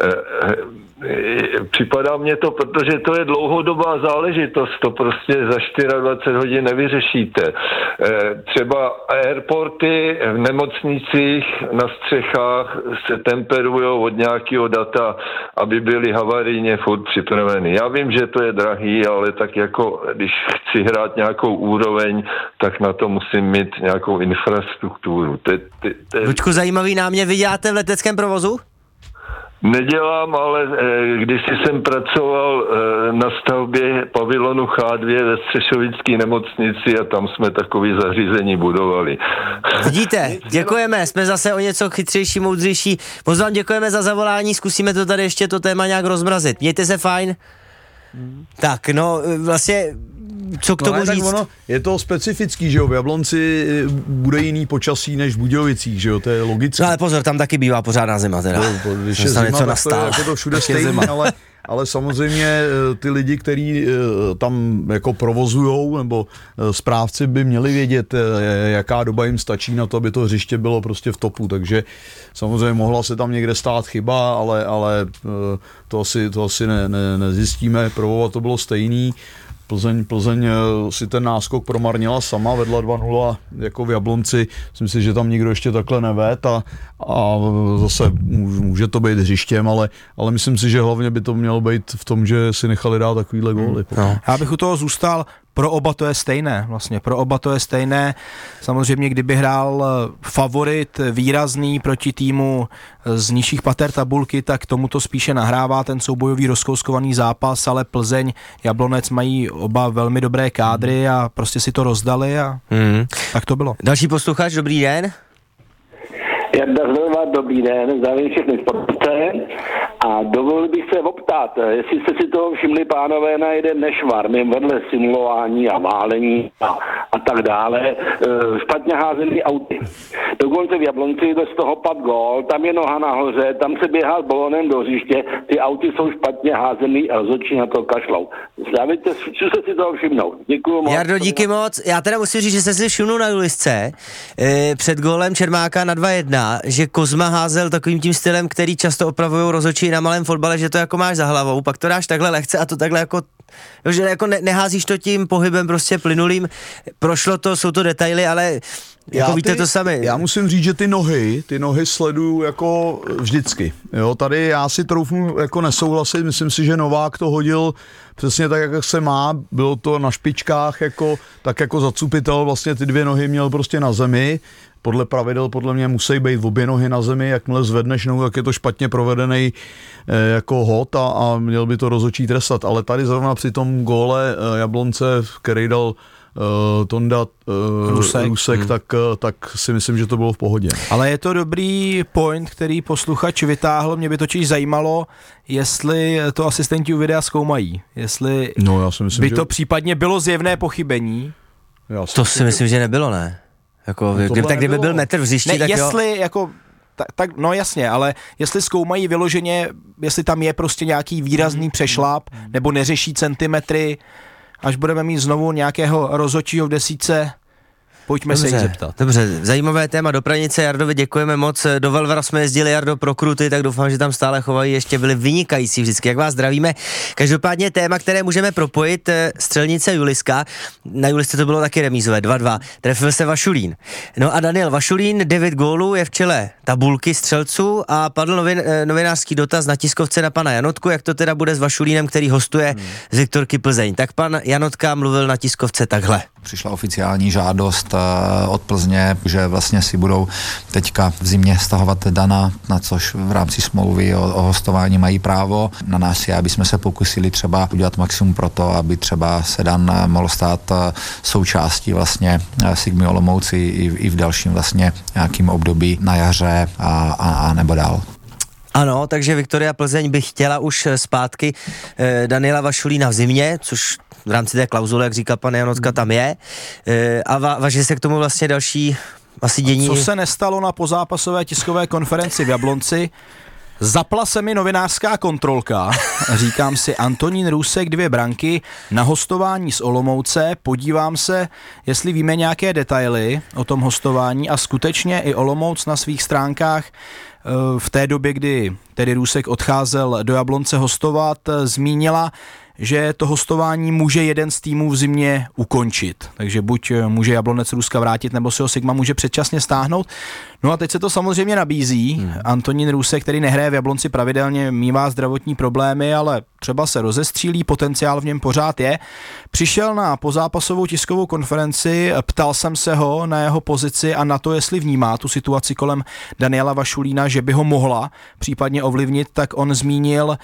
Připadá mně to, protože to je dlouhodobá záležitost, to prostě za dvacet čtyři hodin nevyřešíte. Třeba airporty v nemocnicích na střechách se temperujou od nějakého data, aby byly havarijně furt připraveny. Já vím, že to je drahý, ale tak jako když chci hrát nějakou úroveň, tak na to musím mít nějakou infrastrukturu. Te, te, te... Luďku, zajímavý námět, vy děláte v leteckém provozu? Nedělám, ale když jsem pracoval na stavbě pavilonu H dva ve Střešovické nemocnici a tam jsme takový zařízení budovali. Vidíte, děkujeme, jsme zase o něco chytřejší, moudřejší. Moc vám děkujeme za zavolání, zkusíme to tady ještě to téma nějak rozmrazit. Mějte se fajn. Hmm. Tak, no vlastně, co k tomu no, říct? Ono, je to specifický, že jo, v Jablonci bude jiný počasí než v Budějovicích, že jo, to je logické. No ale pozor, tam taky bývá pořádná zima teda. No, když je zima, něco tak to je jako to všude stejný, ale, ale samozřejmě ty lidi, kteří tam jako provozujou, nebo správci by měli vědět, jaká doba jim stačí na to, aby to hřiště bylo prostě v topu, takže samozřejmě mohla se tam někde stát chyba, ale, ale to asi, to asi ne, ne, nezjistíme, pro to bylo stejný. Plzeň, Plzeň si ten náskok promarnila sama, vedla dva nula jako v Jablonci, myslím si, že tam nikdo ještě takhle neved a, a zase může to být hřištěm, ale, ale myslím si, že hlavně by to mělo být v tom, že si nechali dát takovýhle góly. No. Já bych u toho zůstal, pro oba to je stejné, vlastně pro oba to je stejné. Samozřejmě, kdyby hrál favorit výrazný proti týmu z nižších pater tabulky, tak tomu to spíše nahrává ten soubojový rozkouskovaný zápas, ale Plzeň, Jablonec mají oba velmi dobré kádry a prostě si to rozdali a mm. tak to bylo. Další posluchač, dobrý den. Jarda Zdrojová, dobrý den, zdravím všechny sportovce a dovolil bych se optat, jestli jste si toho všimli, pánové, na jeden nešvar, mým vedle simulování a válení a, a tak dále, e, špatně házený auty. Dokonce v Jablonci z toho pad gól, tam je noha nahoře, tam se běhá s balonem do hřiště, ty auty jsou špatně házený a rozhodčí na to kašlou. Zdravím, se si toho všimnout. Děkuju moc. Jardo, díky moc. Já teda musím říct, že jsem si všimnul na Julisce e, před gólem Čermáka na dva jedna, že Kozma házel takovým tím stylem, který často opravujou rozhodčí na malém fotbale, že to jako máš za hlavou, pak to dáš takhle lehce a to takhle jako, že jako ne, neházíš to tím pohybem prostě plynulým. Prošlo to, jsou to detaily, ale jako já víte ty, to sami. Já musím říct, že ty nohy, ty nohy sleduju jako vždycky. Jo, tady já si troufnu jako nesouhlasit, myslím si, že Novák to hodil přesně tak, jak se má, bylo to na špičkách, jako, tak jako zacupitel, vlastně ty dvě nohy měl prostě na zemi. Podle pravidel podle mě musí být obě nohy na zemi, jakmile zvedneš nohu, tak je to špatně provedený e, jako hod a, a měl by to rozhodčí trestat. Ale tady zrovna při tom góle e, Jablonce, který dal e, Tonda e, Rusek, Rusek hmm. tak, tak si myslím, že to bylo v pohodě. Ale je to dobrý point, který posluchač vytáhl. Mě by totiž zajímalo, jestli to asistenti u videa zkoumají. Jestli no, já si myslím, by že... to případně bylo zjevné pochybení. Já si to si myslím, že nebylo, ne? Jako, no kdyby, tak kdyby byl metr v hřišti, ne, tak jestli jo. jako, tak, tak, no jasně, ale jestli zkoumají vyloženě, jestli tam je prostě nějaký výrazný přešláp, nebo neřeší centimetry, až budeme mít znovu nějakého rozhodčího v desítce, pojďme dobře, se jich zeptat. Dobře, zajímavé téma do Pranice, Jardovi děkujeme moc, do Velvara jsme jezdili, Jardo, pro Kruty, tak doufám, že tam stále chovají, ještě byli vynikající vždycky, jak vás zdravíme. Každopádně téma, které můžeme propojit, Střelnice Juliska, na Julisce to bylo taky remízové, dva dva, trefil se Vašulín. No a Daniel Vašulín, devět gólů, je v čele tabulky střelců a padl novin, novinářský dotaz na tiskovce na pana Janotku, jak to teda bude s Vašulínem, který hostuje hmm. z Viktorky Plzeň. Tak pan Janotka mluvil na tiskovce takhle. Přišla oficiální žádost od Plzně, že vlastně si budou teďka v zimě stahovat Dana, na což v rámci smlouvy o, o hostování mají právo. Na nás je, aby jsme se pokusili třeba udělat maximum pro to, aby třeba se Dan mohl stát součástí vlastně Sigmy Olomouci i, i v dalším vlastně nějakým období na jaře a, a, a nebo dál. Ano, takže Viktoria Plzeň by chtěla už zpátky eh, Daniela Vašulína v zimě, což v rámci té klauzule, jak říká pan Janotka, tam je. E, a va, važe se k tomu vlastně další asi dění. Co se nestalo na pozápasové tiskové konferenci v Jablonci? Zapla se mi novinářská kontrolka. Říkám si, Antonín Růsek dvě branky na hostování z Olomouce. Podívám se, jestli víme nějaké detaily o tom hostování a skutečně i Olomouc na svých stránkách v té době, kdy tedy Růsek odcházel do Jablonce hostovat, zmínila, že to hostování může jeden z týmů v zimě ukončit. Takže buď může Jablonec Ruska vrátit, nebo si ho Sigma může předčasně stáhnout. No a teď se to samozřejmě nabízí. Hmm. Antonín Růsek, který nehraje v Jablonci pravidelně, mívá zdravotní problémy, ale třeba se rozestřílí, potenciál v něm pořád je. Přišel na pozápasovou tiskovou konferenci, ptal jsem se ho na jeho pozici a na to, jestli vnímá tu situaci kolem Daniela Vašulína, že by ho mohla případně ovlivnit, tak on zmínil,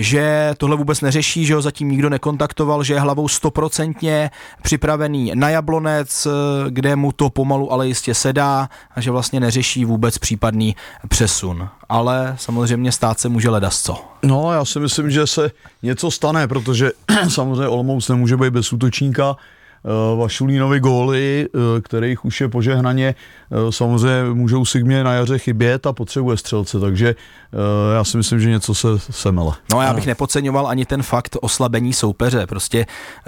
že tohle vůbec neřeší, že ho zatím nikdo nekontaktoval, že je hlavou stoprocentně připravený na Jablonec, kde mu to pomalu ale jistě sedá a že vlastně neřeší vůbec případný přesun. Ale samozřejmě stát se může ledasco. No, já si myslím, že se něco stane, protože samozřejmě Olomouc nemůže být bez útočníka. Vašulínovi góly, kterých už je požehnaně, samozřejmě můžou Sigmě na jaře chybět a potřebuje střelce, takže já si myslím, že něco se semele. No já bych nepodceňoval ani ten fakt oslabení soupeře, prostě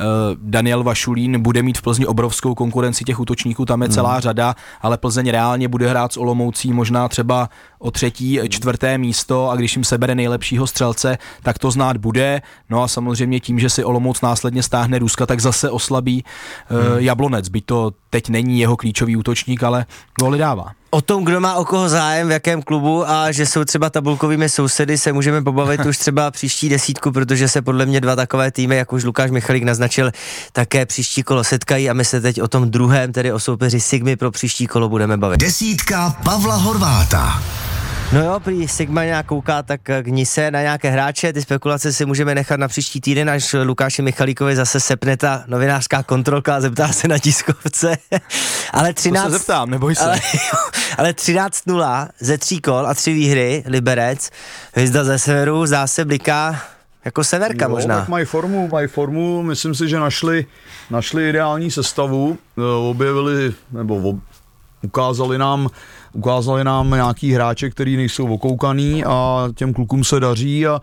Daniel Vašulín bude mít v Plzni obrovskou konkurenci těch útočníků, tam je celá hmm. řada, ale Plzeň reálně bude hrát s Olomoucí možná třeba o třetí, čtvrté místo a když jim sebere nejlepšího střelce, tak to znát bude. No a samozřejmě tím, že si Olomouc následně stáhne Ruska, tak zase oslabí hmm. Jablonec, byť to teď není jeho klíčový útočník, ale góly dává. O tom, kdo má o koho zájem, v jakém klubu a že jsou třeba tabulkovými sousedy, se můžeme pobavit už třeba příští desítku, protože se podle mě dva takové týmy, jak už Lukáš Michalík naznačil, také příští kolo setkají a my se teď o tom druhém, tedy o soupeři Sigmy pro příští kolo budeme bavit. Desítka Pavla Horváta. No jo, prý Sigma nějak kouká tak k ní se na nějaké hráče, ty spekulace si můžeme nechat na příští týden, až Lukáši Michalíkovi zase sepne ta novinářská kontrolka a zeptá se na tiskovce. ale třináct... To se zeptám, neboj se. Ale, ale třináct nula ze tří kol a tři výhry, Liberec, hvězda ze severu, zdá se bliká jako severka jo, možná. Tak mají formu, mají formu, myslím si, že našli, našli ideální sestavu, objevili, nebo ob, ukázali nám ukázali nám nějaký hráče, který nejsou okoukaný a těm klukům se daří a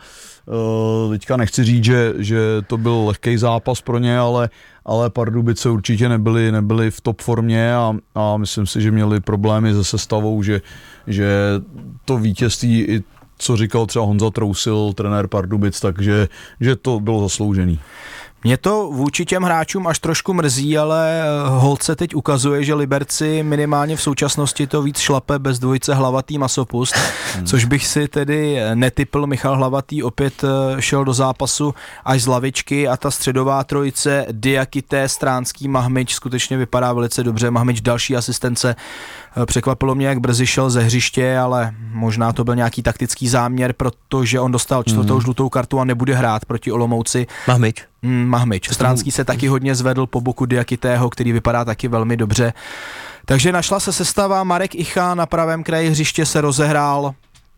uh, teďka nechci říct, že, že to byl lehký zápas pro ně, ale, ale Pardubice určitě nebyli, nebyli v top formě a, a myslím si, že měli problémy se sestavou, že, že to vítězství, i co říkal třeba Honza Trousil, trenér Pardubic, takže že to bylo zasloužený. Mě to vůči těm hráčům až trošku mrzí, ale holt se teď ukazuje, že Liberci minimálně v současnosti to víc šlape bez dvojice Hlavatý Masopust, hmm. což bych si tedy netipl. Michal Hlavatý opět šel do zápasu až z lavičky a ta středová trojice Diakité, Stránský, Mahmič skutečně vypadá velice dobře. Mahmič další asistence. Překvapilo mě, jak brzy šel ze hřiště, ale možná to byl nějaký taktický záměr, protože on dostal čtvrtou hmm. žlutou kartu a nebude hrát proti Olomouci. Mahmič. Mm, Mahmič. Stránský se taky hodně zvedl po boku Diakitého, který vypadá taky velmi dobře. Takže našla se sestava, Marek Icha na pravém kraji hřiště se rozehrál.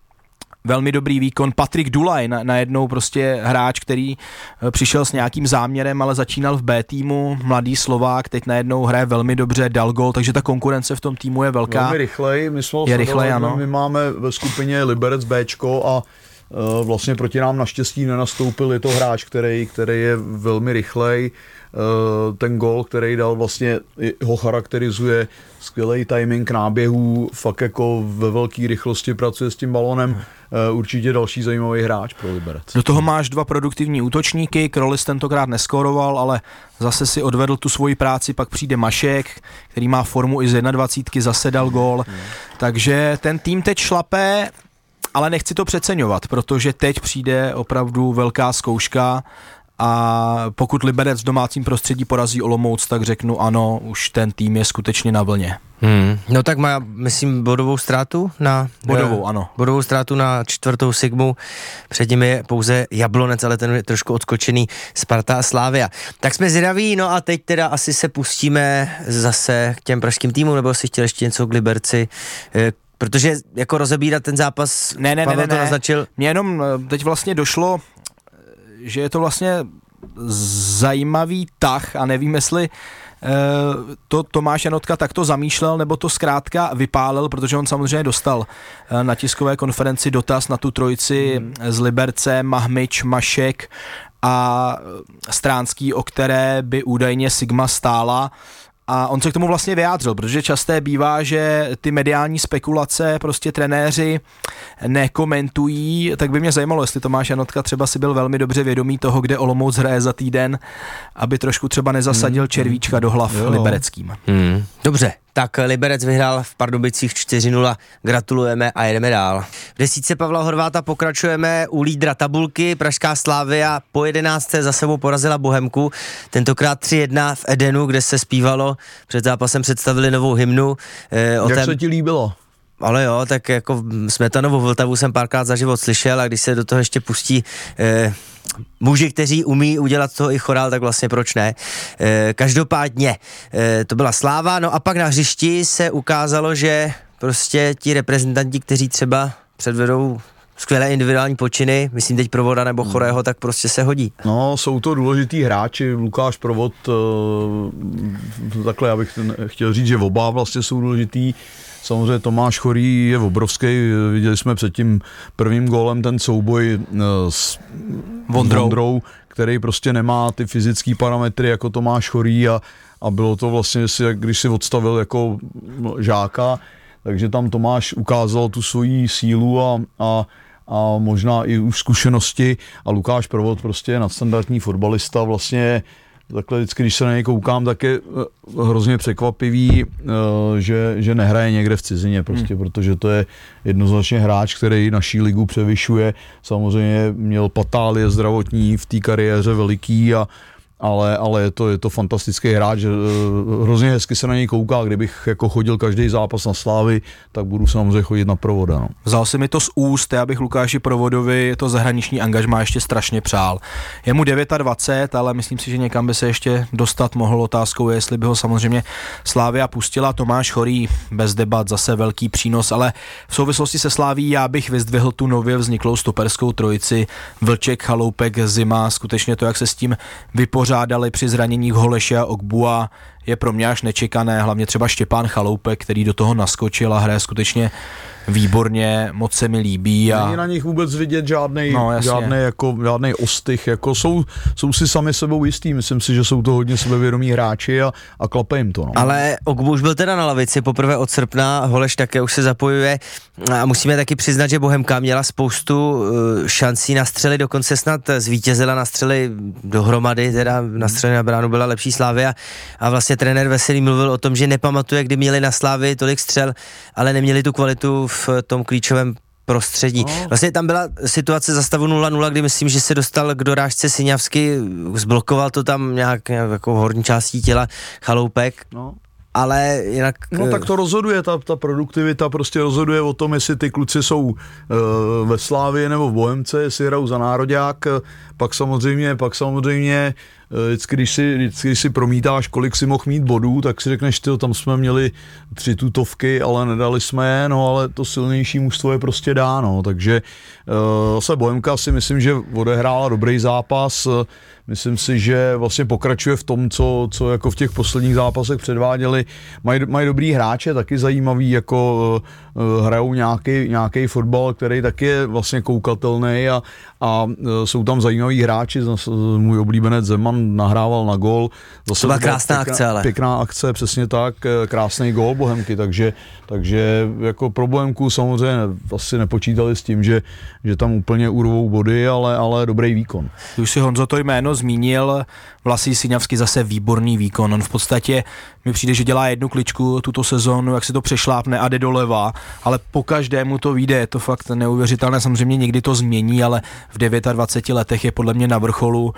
Velmi dobrý výkon. Patrik Dulaj na, najednou prostě hráč, který přišel s nějakým záměrem, ale začínal v B týmu, mladý Slovák, teď najednou hraje velmi dobře, dal gol, takže ta konkurence v tom týmu je velká. Velmi rychlej, my jsme je rychlej, ano. My máme ve skupině Liberec Bčko a uh, vlastně proti nám naštěstí nenastoupil, je to hráč, který, který je velmi rychlej. Uh, ten gol, který dal, vlastně ho charakterizuje, skvělý timing náběhů, fakt jako ve velké rychlosti pracuje s tím balonem, uh, určitě další zajímavý hráč pro Liberec. Do toho máš dva produktivní útočníky, Krolis tentokrát neskoroval, ale zase si odvedl tu svoji práci, pak přijde Mašek, který má formu i z jednadvacítky, zase dal gól, hmm. takže ten tým teď šlape, ale nechci to přeceňovat, protože teď přijde opravdu velká zkouška. A pokud Liberec v domácím prostředí porazí Olomouc, tak řeknu ano, už ten tým je skutečně na vlně. Hmm. No tak má, myslím, bodovou ztrátu na... Bodovou, ano. Bodovou ztrátu na čtvrtou Sigmu. Před nimi je pouze Jablonec, ale ten je trošku odskočený, Sparta a Slavia. Tak jsme zvědaví, no a teď teda asi se pustíme zase k těm pražským týmům, nebo si chtěl ještě něco k Liberci, protože jako rozebírat ten zápas, ne, ne, Pavel ne, ne, to naznačil. Mně jenom teď vlastně došlo, že je to vlastně zajímavý tah a nevím, jestli to Tomáš Janotka takto zamýšlel, nebo to zkrátka vypálil, protože on samozřejmě dostal na tiskové konferenci dotaz na tu trojici hmm. z Liberce, Mahmič, Mašek a Stránský, o které by údajně Sigma stála. A on se k tomu vlastně vyjádřil, protože časté bývá, že ty mediální spekulace prostě trenéři nekomentují, tak by mě zajímalo, jestli Tomáš Janotka třeba si byl velmi dobře vědomý toho, kde Olomouc hraje za týden, aby trošku třeba nezasadil červíčka do hlav jo. libereckým. Hmm. Dobře, tak Liberec vyhrál v Pardubicích čtyři nula, gratulujeme a jedeme dál. V desítce Pavla Horváta pokračujeme u lídra tabulky, pražská Slavia po jedenácté za sebou porazila Bohemku, tentokrát tři jedna v Edenu, kde se zpívalo, před zápasem představili novou hymnu. Eh, Jak tém... se ti líbilo? Ale jo, tak jako Smetanovou Vltavu jsem párkrát za život slyšel a když se do toho ještě pustí eh, muži, kteří umí udělat toho i chorál, tak vlastně proč ne. E, každopádně e, to byla sláva, no a pak na hřišti se ukázalo, že prostě ti reprezentanti, kteří třeba předvedou skvělé individuální počiny, myslím teď Provoda nebo Chorého, tak prostě se hodí. No, jsou to důležitý hráči, Lukáš Provod, e, takhle já bych chtěl říct, že oba vlastně jsou důležitý. Samozřejmě Tomáš Chorý je obrovský, viděli jsme před tím prvním gólem ten souboj s Vondrou, Vondrou který prostě nemá ty fyzické parametry jako Tomáš Chorý a, a bylo to vlastně, když si odstavil jako Žáka, takže tam Tomáš ukázal tu svoji sílu a, a, a možná i už zkušenosti a Lukáš Provod prostě je nadstandardní fotbalista, vlastně takhle vždycky, když se na něj koukám, tak je hrozně překvapivý, že, že nehraje někde v cizině, prostě, hmm. protože to je jednoznačně hráč, který naší ligu převyšuje. Samozřejmě měl patálie zdravotní v té kariéře veliký, a, ale, ale je, to, je to fantastický hráč, hrozně hezky se na něj kouká, kdybych jako chodil každý zápas na Slávy, tak budu samozřejmě chodit na Provoda. No. Vzal si mi to z úst, já bych Lukáši Provodovi to zahraniční angažmá ještě strašně přál. Je mu dvacet devět, ale myslím si, že někam by se ještě dostat mohl. Otázkou je, jestli by ho samozřejmě Slávia pustila. Tomáš Chorý, bez debat, zase velký přínos, ale v souvislosti se Sláví já bych vyzdvihl tu nově vzniklou stoperskou trojici Vlček, Chaloupek, Zima, skutečně to, jak se s tím vypořádali řádali při zraněních Holeše a Ogbua, je pro mě až nečekané, hlavně třeba Štěpán Chaloupek, který do toho naskočil a hraje skutečně výborně, moc se mi líbí. A... Není na nich vůbec vidět žádnej, no, žádnej, jako, žádnej ostych, jako jsou, jsou si sami sebou jistý, myslím si, že jsou to hodně sebevědomí hráči a, a klape jim to. No. Ale Ogbu už byl teda na lavici poprvé od srpna, Holeš také už se zapojuje a musíme taky přiznat, že Bohemka měla spoustu šancí na střely, dokonce snad zvítězila na střely dohromady, teda na střely na bránu byla lepší Slavia a vlastně trenér Veselý mluvil o tom, že nepamatuje, kdy měli na Slávii tolik střel, ale neměli tu kvalitu v tom klíčovém prostředí. No. Vlastně tam byla situace za stavu nula nula, kdy myslím, že se dostal k dorážce Siňavsky, zblokoval to tam nějak, nějak jako v horní části těla Chaloupek. No. Ale jinak... No tak to rozhoduje, ta, ta produktivita prostě rozhoduje o tom, jestli ty kluci jsou e, ve Slávii nebo v Bohemce, jestli hrajou za nároďák, pak samozřejmě, pak samozřejmě vždycky, když si, vždycky, když si promítáš, kolik si mohl mít bodů, tak si řekneš, tyjo, tam jsme měli tři tutovky, ale nedali jsme je, no ale to silnější mužstvo je prostě dáno, takže zase Bohemka si myslím, že odehrála dobrý zápas, myslím si, že vlastně pokračuje v tom, co, co jako v těch posledních zápasech předváděli, mají, mají dobrý hráče, taky zajímavý, jako hrajou nějaký, nějaký fotbal, který taky je vlastně koukatelný a, a jsou tam zajímaví hráči, můj oblíbenec Zeman nahrával na gól. Zase to byla krásná pěkná, akce, ale. Pěkná akce, přesně tak, krásný gól Bohemky, takže, takže jako pro Bohemku samozřejmě asi nepočítali s tím, že, že tam úplně urvou body, ale, ale dobrý výkon. Ty už si, Honzo, to jméno zmínil, Vlasý Siňavský zase výborný výkon, on v podstatě mi přijde, že dělá jednu kličku tuto sezónu, jak si to přešlápne a jde doleva, ale po každému to vyjde, je to fakt neuvěřitelné, samozřejmě někdy to změní, ale v dvaceti devíti letech je podle mě na vrcholu.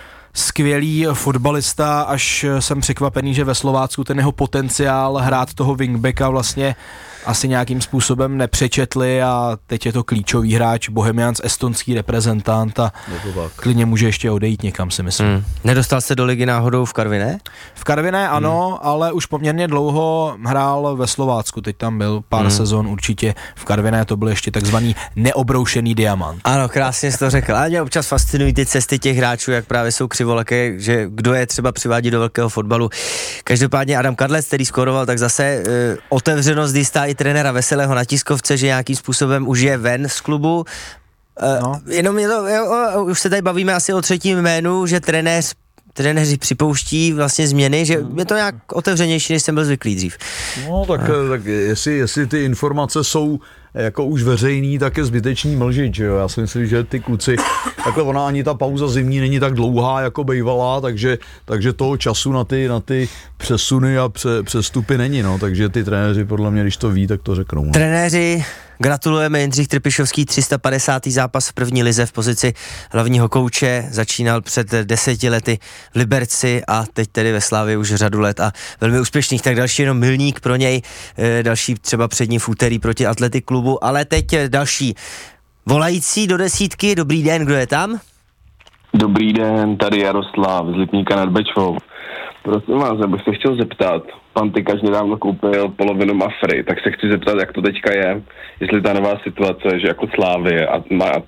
Skvělý fotbalista, až jsem překvapený, že ve Slovácku ten jeho potenciál hrát toho wingbacka vlastně asi nějakým způsobem nepřečetli a teď je to klíčový hráč, Bohemians, estonský reprezentant a klidně může ještě odejít někam, si myslím. Hmm. Nedostal se do ligy náhodou v Karviné? V Karviné ano, hmm. ale už poměrně dlouho hrál ve Slovácku, teď tam byl pár hmm. sezon určitě, v Karviné to byl ještě takzvaný neobroušený diamant. Ano, krásně jsi to řekl, ale mě občas fascinují ty cesty těch hráčů, jak právě jsou křivoleké, že kdo je třeba přivádí do velkého fotbalu. Každopádně Adam Kadlec, který skoroval, tak zase e, otevřenost jistá i trenéra Veselého na tiskovce, že nějakým způsobem už je ven z klubu. E, no. Jenom je to, jo, už se tady bavíme asi o třetím jménu, že trenéř trenéři připouští vlastně změny, že je to nějak otevřenější, než jsem byl zvyklý dřív. No tak, no. tak jestli, jestli ty informace jsou jako už veřejný, tak je zbytečný mlžit, že jo. Já si myslím, že ty kluci, takhle ona ani ta pauza zimní není tak dlouhá, jako bejvalá, takže, takže toho času na ty, na ty přesuny a pře, přestupy není, no, takže ty trenéři podle mě, když to ví, tak to řeknou. No. Trenéři, gratulujeme, Jindřich Trpišovský, tři sta padesátý zápas v první lize v pozici hlavního kouče, začínal před deseti lety v Liberci a teď tedy ve Slavii už řadu let a velmi úspěšných, tak další jenom milník pro něj, další třeba přední v úterý proti Athletic klubu, ale teď další volající do desítky, dobrý den, kdo je tam? Dobrý den, tady Jaroslav z Lipníka nad Bečvou. Prosím vás, já bych se chtěl zeptat, pan Tykač nedávno koupil polovinu Mafry, tak se chci zeptat, jak to teďka je, jestli ta nová situace, že jako Slavie a,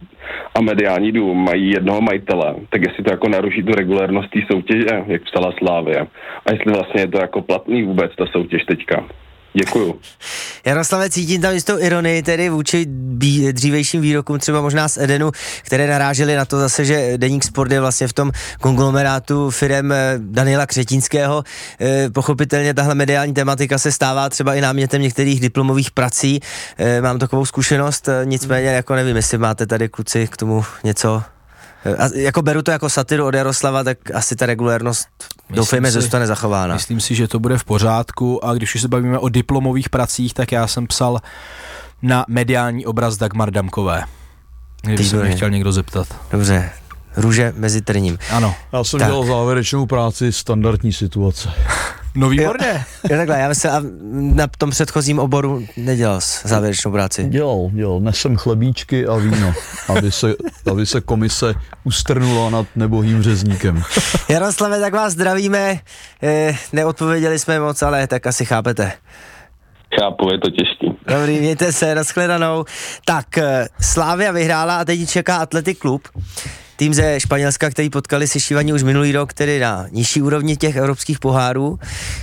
a mediální dům mají jednoho majitele, tak jestli to jako naruší tu regulérnost té soutěže, jak psala Slavie, a jestli vlastně je to jako platný vůbec ta soutěž teďka. Děkuju. Jaroslave, cítím tam jistou ironii, tedy vůči bí, dřívejším výrokům, třeba možná z Edenu, které narážely na to zase, že Deník Sport je vlastně v tom konglomerátu firem Daniela Křetínského. E, pochopitelně tahle mediální tematika se stává třeba i námětem některých diplomových prací. E, mám takovou zkušenost, nicméně jako nevím, jestli máte tady kluci k tomu něco. A jako beru to jako satiru od Jaroslava, tak asi ta regulérnost doufejme, že zůstane zachována. Myslím si, že to bude v pořádku a když už se bavíme o diplomových pracích, tak já jsem psal na mediální obraz Dagmar Damkové. Kdyby se mě chtěl někdo zeptat. Dobře, růže mezi trním. Ano. Já jsem tak. dělal závěrečnou práci, standardní situace. No výborně. Jo, jo takhle, já myslím, a na tom předchozím oboru nedělal jsi závěrečnou práci. Dělal, dělal. Nesem chlebíčky a víno, aby se, aby se komise ustrnula nad nebohým řezníkem. Jaroslave, tak vás zdravíme. E, neodpověděli jsme moc, ale tak asi chápete. Chápu, je to těžký. Dobrý, mějte se, nashledanou. Tak, Slavia vyhrála a teď čeká Athletic klub. Tým ze Španělska, který potkali se Šívaní už minulý rok, tedy na nižší úrovni těch evropských pohárů.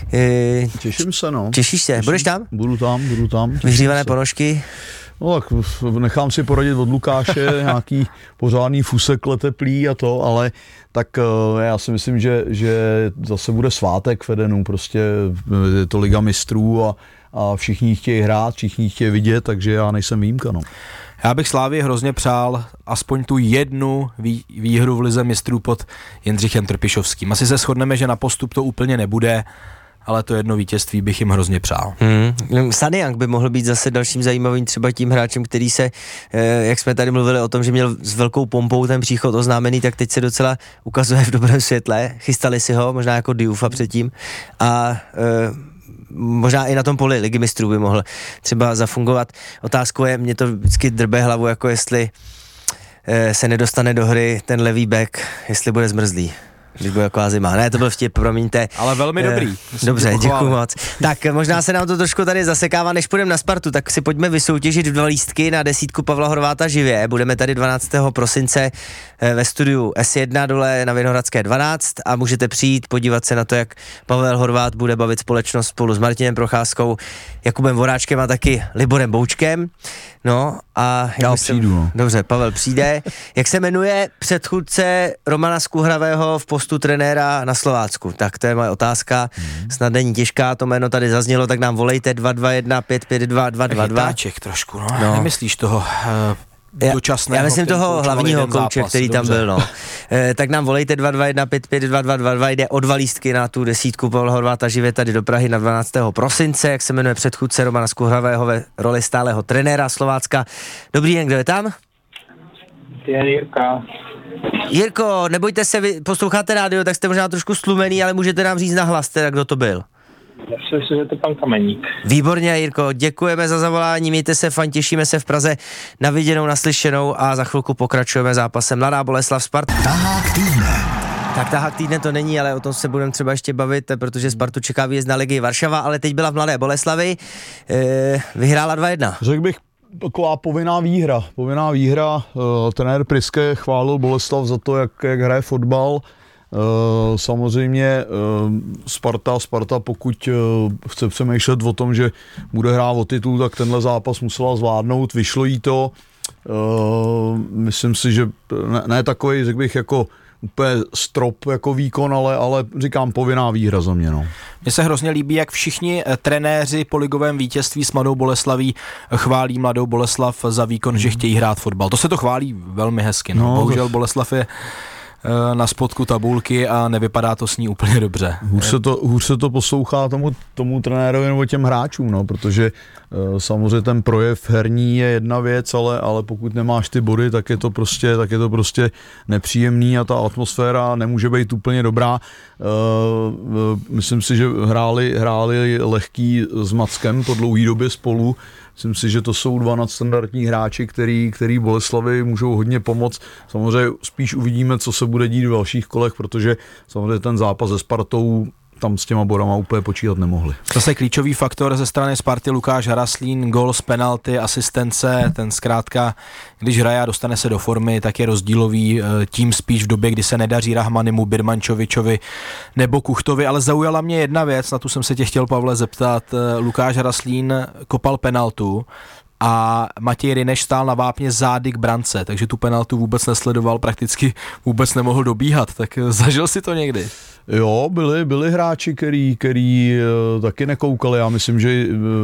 E, Těším se, no. Těšíš se? Těším. Budeš tam? Budu tam, budu tam. Vyhřívané ponožky? No tak nechám si poradit od Lukáše nějaký pořádný fusekle teplý a to, ale tak já si myslím, že, že zase bude svátek v Edenu, prostě je to Liga mistrů a, a všichni chtějí hrát, všichni chtějí vidět, takže já nejsem výjimka, no. Já bych Slávii hrozně přál aspoň tu jednu vý, výhru v Lize mistrů pod Jindřichem Trpišovským. Asi se shodneme, že na postup to úplně nebude, ale to jedno vítězství bych jim hrozně přál. Hmm. Sanyang by mohl být zase dalším zajímavým třeba tím hráčem, který se, jak jsme tady mluvili o tom, že měl s velkou pompou ten příchod oznámený, tak teď se docela ukazuje v dobrém světle. Chystali si ho, možná jako Diouf předtím a možná i na tom poli Ligy mistrů by mohl třeba zafungovat. Otázkou je, mě to vždycky drbe hlavu, jako jestli e, se nedostane do hry ten levý back, jestli bude zmrzlý. Když bude jako zima. Ne, to byl vtip, promiňte. Ale velmi dobrý. E, dobře, děkuju moc. Tak možná se nám to trošku tady zasekává, než půjdeme na Spartu, tak si pojďme vysoutěžit dva lístky na desítku Pavla Horváta živě. Budeme tady dvanáctého prosince ve studiu S jedna dole na Vinohradské dvanáct a můžete přijít podívat se na to, jak Pavel Horvát bude bavit společnost spolu s Martinem Procházkou, Jakubem Voráčkem a taky Liborem Boučkem. No a já myslím, přijdu, no. Dobře, Pavel přijde. Jak se jmenuje předchůdce Romana Skuhravého v postu trenéra na Slovácku? Tak to je moje otázka. Hmm. Snad není těžká, to jméno tady zaznělo, tak nám volejte dva dva jedna pět pět dva dva dva dva. Chytáček trošku, no. no. Nemyslíš toho uh, dočasného? Já myslím toho hlavního kouče, zápas, který dobře. tam byl, no. E, tak nám volejte dva dva jedna pět pět dva dva dva dva, jde o dva lístky na tu desítku Pavla Horváta živě tady do Prahy na dvanáctého prosince, jak se jmenuje předchůdce Romana Skuhravého ve roli stálého trenéra Slovácka. Dobrý den, kdo je tam? Je Jirka. Jirko, nebojte se, vy posloucháte rádio, tak jste možná trošku stlumený, ale můžete nám říct nahlas, teda kdo to byl. Já si myslím, že to je pan Kameník. Výborně, Jirko, děkujeme za zavolání, mějte se fajn, těšíme se v Praze na viděnou, naslyšenou a za chvilku pokračujeme zápasem Mladá Boleslav Sparta. Tahák týdne. Tak tahák týdne to není, ale o tom se budeme třeba ještě bavit, protože Spartu čeká výjezd na Legii Varšava, ale teď byla v Mladé Boleslavi, e, vyhrála dva jedna. Řekl bych, taková povinná výhra, povinná výhra, uh, trenér Priske chválil Boleslav za to, jak, jak hraje fotbal. Uh, samozřejmě uh, Sparta, Sparta pokud uh, chce přemýšlet o tom, že bude hrát o titul, tak tenhle zápas musela zvládnout, vyšlo jí to. Uh, myslím si, že ne, ne takový, řekl bych, jako úplně strop jako výkon, ale, ale říkám povinná výhra za mě. No. Mně se hrozně líbí, jak všichni trenéři po ligovém vítězství s Mladou Boleslaví chválí Mladou Boleslav za výkon, že chtějí hrát fotbal. To se to chválí velmi hezky. No. No, bohužel Boleslav je na spodku tabulky a nevypadá to s ní úplně dobře. Hůř se to, hůř se to poslouchá tomu, tomu trenérovi nebo těm hráčům, no, protože uh, samozřejmě ten projev herní je jedna věc, ale, ale pokud nemáš ty body, tak je to prostě, tak je to prostě nepříjemný a ta atmosféra nemůže být úplně dobrá. Uh, uh, myslím si, že hráli, hráli lehký s Mackem po dlouhý době spolu. Myslím si, že to jsou dva nadstandardní hráči, který, který Boleslavi můžou hodně pomoct. Samozřejmě spíš uvidíme, co se bude dít v dalších kolech, protože samozřejmě ten zápas se Spartou tam s těma bodama úplně počítat nemohli. Zase klíčový faktor ze strany Sparty Lukáš Haraslín, gól z penalty, asistence, ten zkrátka, když hraje a dostane se do formy, tak je rozdílový, tím spíš v době, kdy se nedaří Rahmanimu, Birmančovičovi nebo Kuchtovi, ale zaujala mě jedna věc, na tu jsem se tě chtěl, Pavle, zeptat. Lukáš Haraslín kopal penaltu a Matěj Ryneš stál na vápně zády k brance, takže tu penaltu vůbec nesledoval, prakticky vůbec nemohl dobíhat, tak zažil si to někdy? Jo, byli, byli hráči, který, který uh, taky nekoukali. Já myslím, že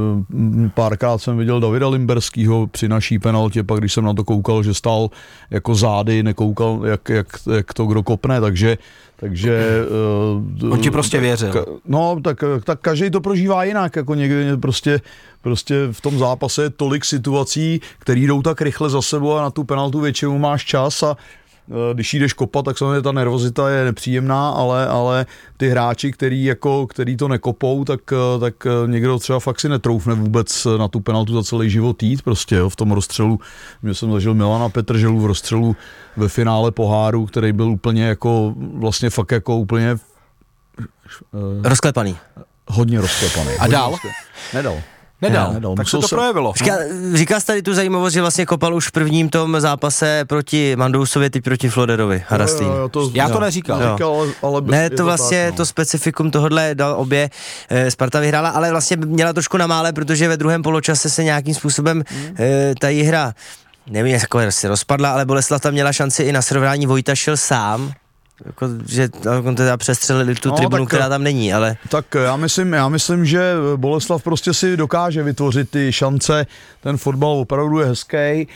uh, párkrát jsem viděl Davida Limberskýho při naší penaltě, pak když jsem na to koukal, že stál jako zády, nekoukal, jak, jak, jak to kdo kopne, takže takže... Uh, On ti prostě věřil. Ka, no, tak, tak každý to prožívá jinak, jako někdy prostě, prostě v tom zápase je tolik situací, které jdou tak rychle za sebou a na tu penaltu většinou máš čas a když jdeš kopat, tak samozřejmě ta nervozita je nepříjemná, ale, ale ty hráči, který, jako, který to nekopou, tak, tak někdo třeba fakt si netroufne vůbec na tu penaltu za celý život jít prostě, jo, v tom rozstřelu. Mě jsem zažil Milana Petrželu v rozstřelu ve finále poháru, který byl úplně jako, vlastně fakt jako úplně rozklepaný. Hodně rozklepaný. A dál? Nedal. Nedal, nedal. Tak se to se... projevilo. Říká, říká jsi tady tu zajímavost, že vlastně kopal už v prvním tom zápase proti Mandousovi, teď proti Floderovi, Haraslín. Jo, jo, to, já to neříkal. Jo. Říkal, ale, ale ne, to vlastně, tak, no. To specifikum tohodle dal obě, e, Sparta vyhrála, ale vlastně měla trošku na mále, protože ve druhém poločase se nějakým způsobem hmm. e, ta hra, nevím, jak se rozpadla, ale Boleslav tam měla šanci i na srovnání, Vojta šel sám, jako, že on teda přestřelili tu no, tribunu, tak, která tam není, ale... Tak já myslím, já myslím, že Boleslav prostě si dokáže vytvořit ty šance, ten fotbal opravdu je hezký,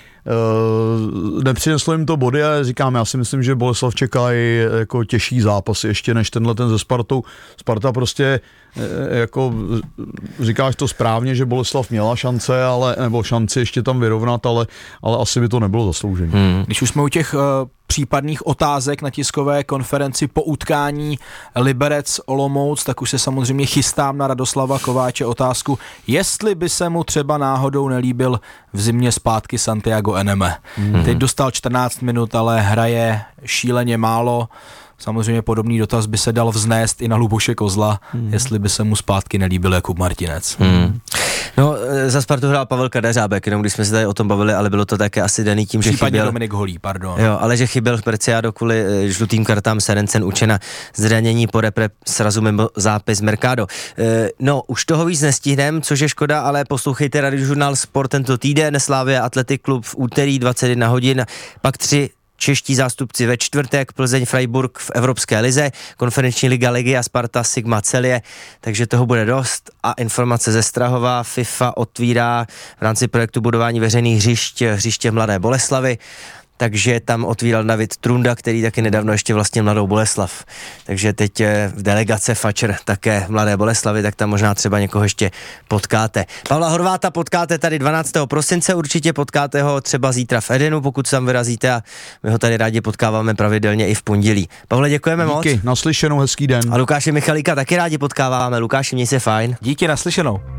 Uh, nepřineslo jim to body, ale říkám, já si myslím, že Boleslav čeká i jako těžší zápas ještě než tenhle ten ze Spartou. Sparta prostě jako říkáš to správně, že Boleslav měla šance, ale, nebo šanci ještě tam vyrovnat, ale, ale asi by to nebylo zasloužení. Hmm. Když už jsme u těch uh, případných otázek na tiskové konferenci po utkání Liberec Olomouc, tak už se samozřejmě chystám na Radoslava Kováče otázku, jestli by se mu třeba náhodou nelíbil v zimě zpátky Santiago Eneme. Hmm. Teď dostal čtrnáct minut, ale hraje šíleně málo. Samozřejmě podobný dotaz by se dal vznést i na Luboše Kozla, hmm. jestli by se mu zpátky nelíbil Jakub Martinec. Hmm. No, za Spartu hrál Pavel Kadeřábek, jenom když jsme se tady o tom bavili, ale bylo to také asi daný tím, že případně chyběl... Dominik Holý, pardon. Jo, ale že chyběl v Preciado kvůli žlutým kartám Serencen Učena, zranění po repre srazu mimo zápis Mercado. E, no, už toho víc nestihnem, což je škoda, ale poslouchejte Radiožurnál Sport tento týden, Slavia Athletic Club v úterý dvacet jedna hodin, pak tři čeští zástupci ve čtvrtek, Plzeň Freiburg v Evropské lize, konferenční liga Ligy a Sparta Sigma Celie, takže toho bude dost a informace ze Strahova. FIFA otvírá v rámci projektu budování veřejných hřišť hřiště Mladé Boleslavy, takže tam otvíral David Trunda, který taky nedávno ještě vlastně Mladou Boleslav. Takže teď v delegace Fatscher také Mladé Boleslavy, tak tam možná třeba někoho ještě potkáte. Pavla Horváta potkáte tady dvanáctého prosince, určitě potkáte ho třeba zítra v Edenu, pokud tam vyrazíte a my ho tady rádi potkáváme pravidelně i v pondělí. Pavle, děkujeme moc. Díky, naslyšenou, hezký den. A Lukáše Michalíka taky rádi potkáváme. Lukáši, měj se fajn. Díky, naslyšenou.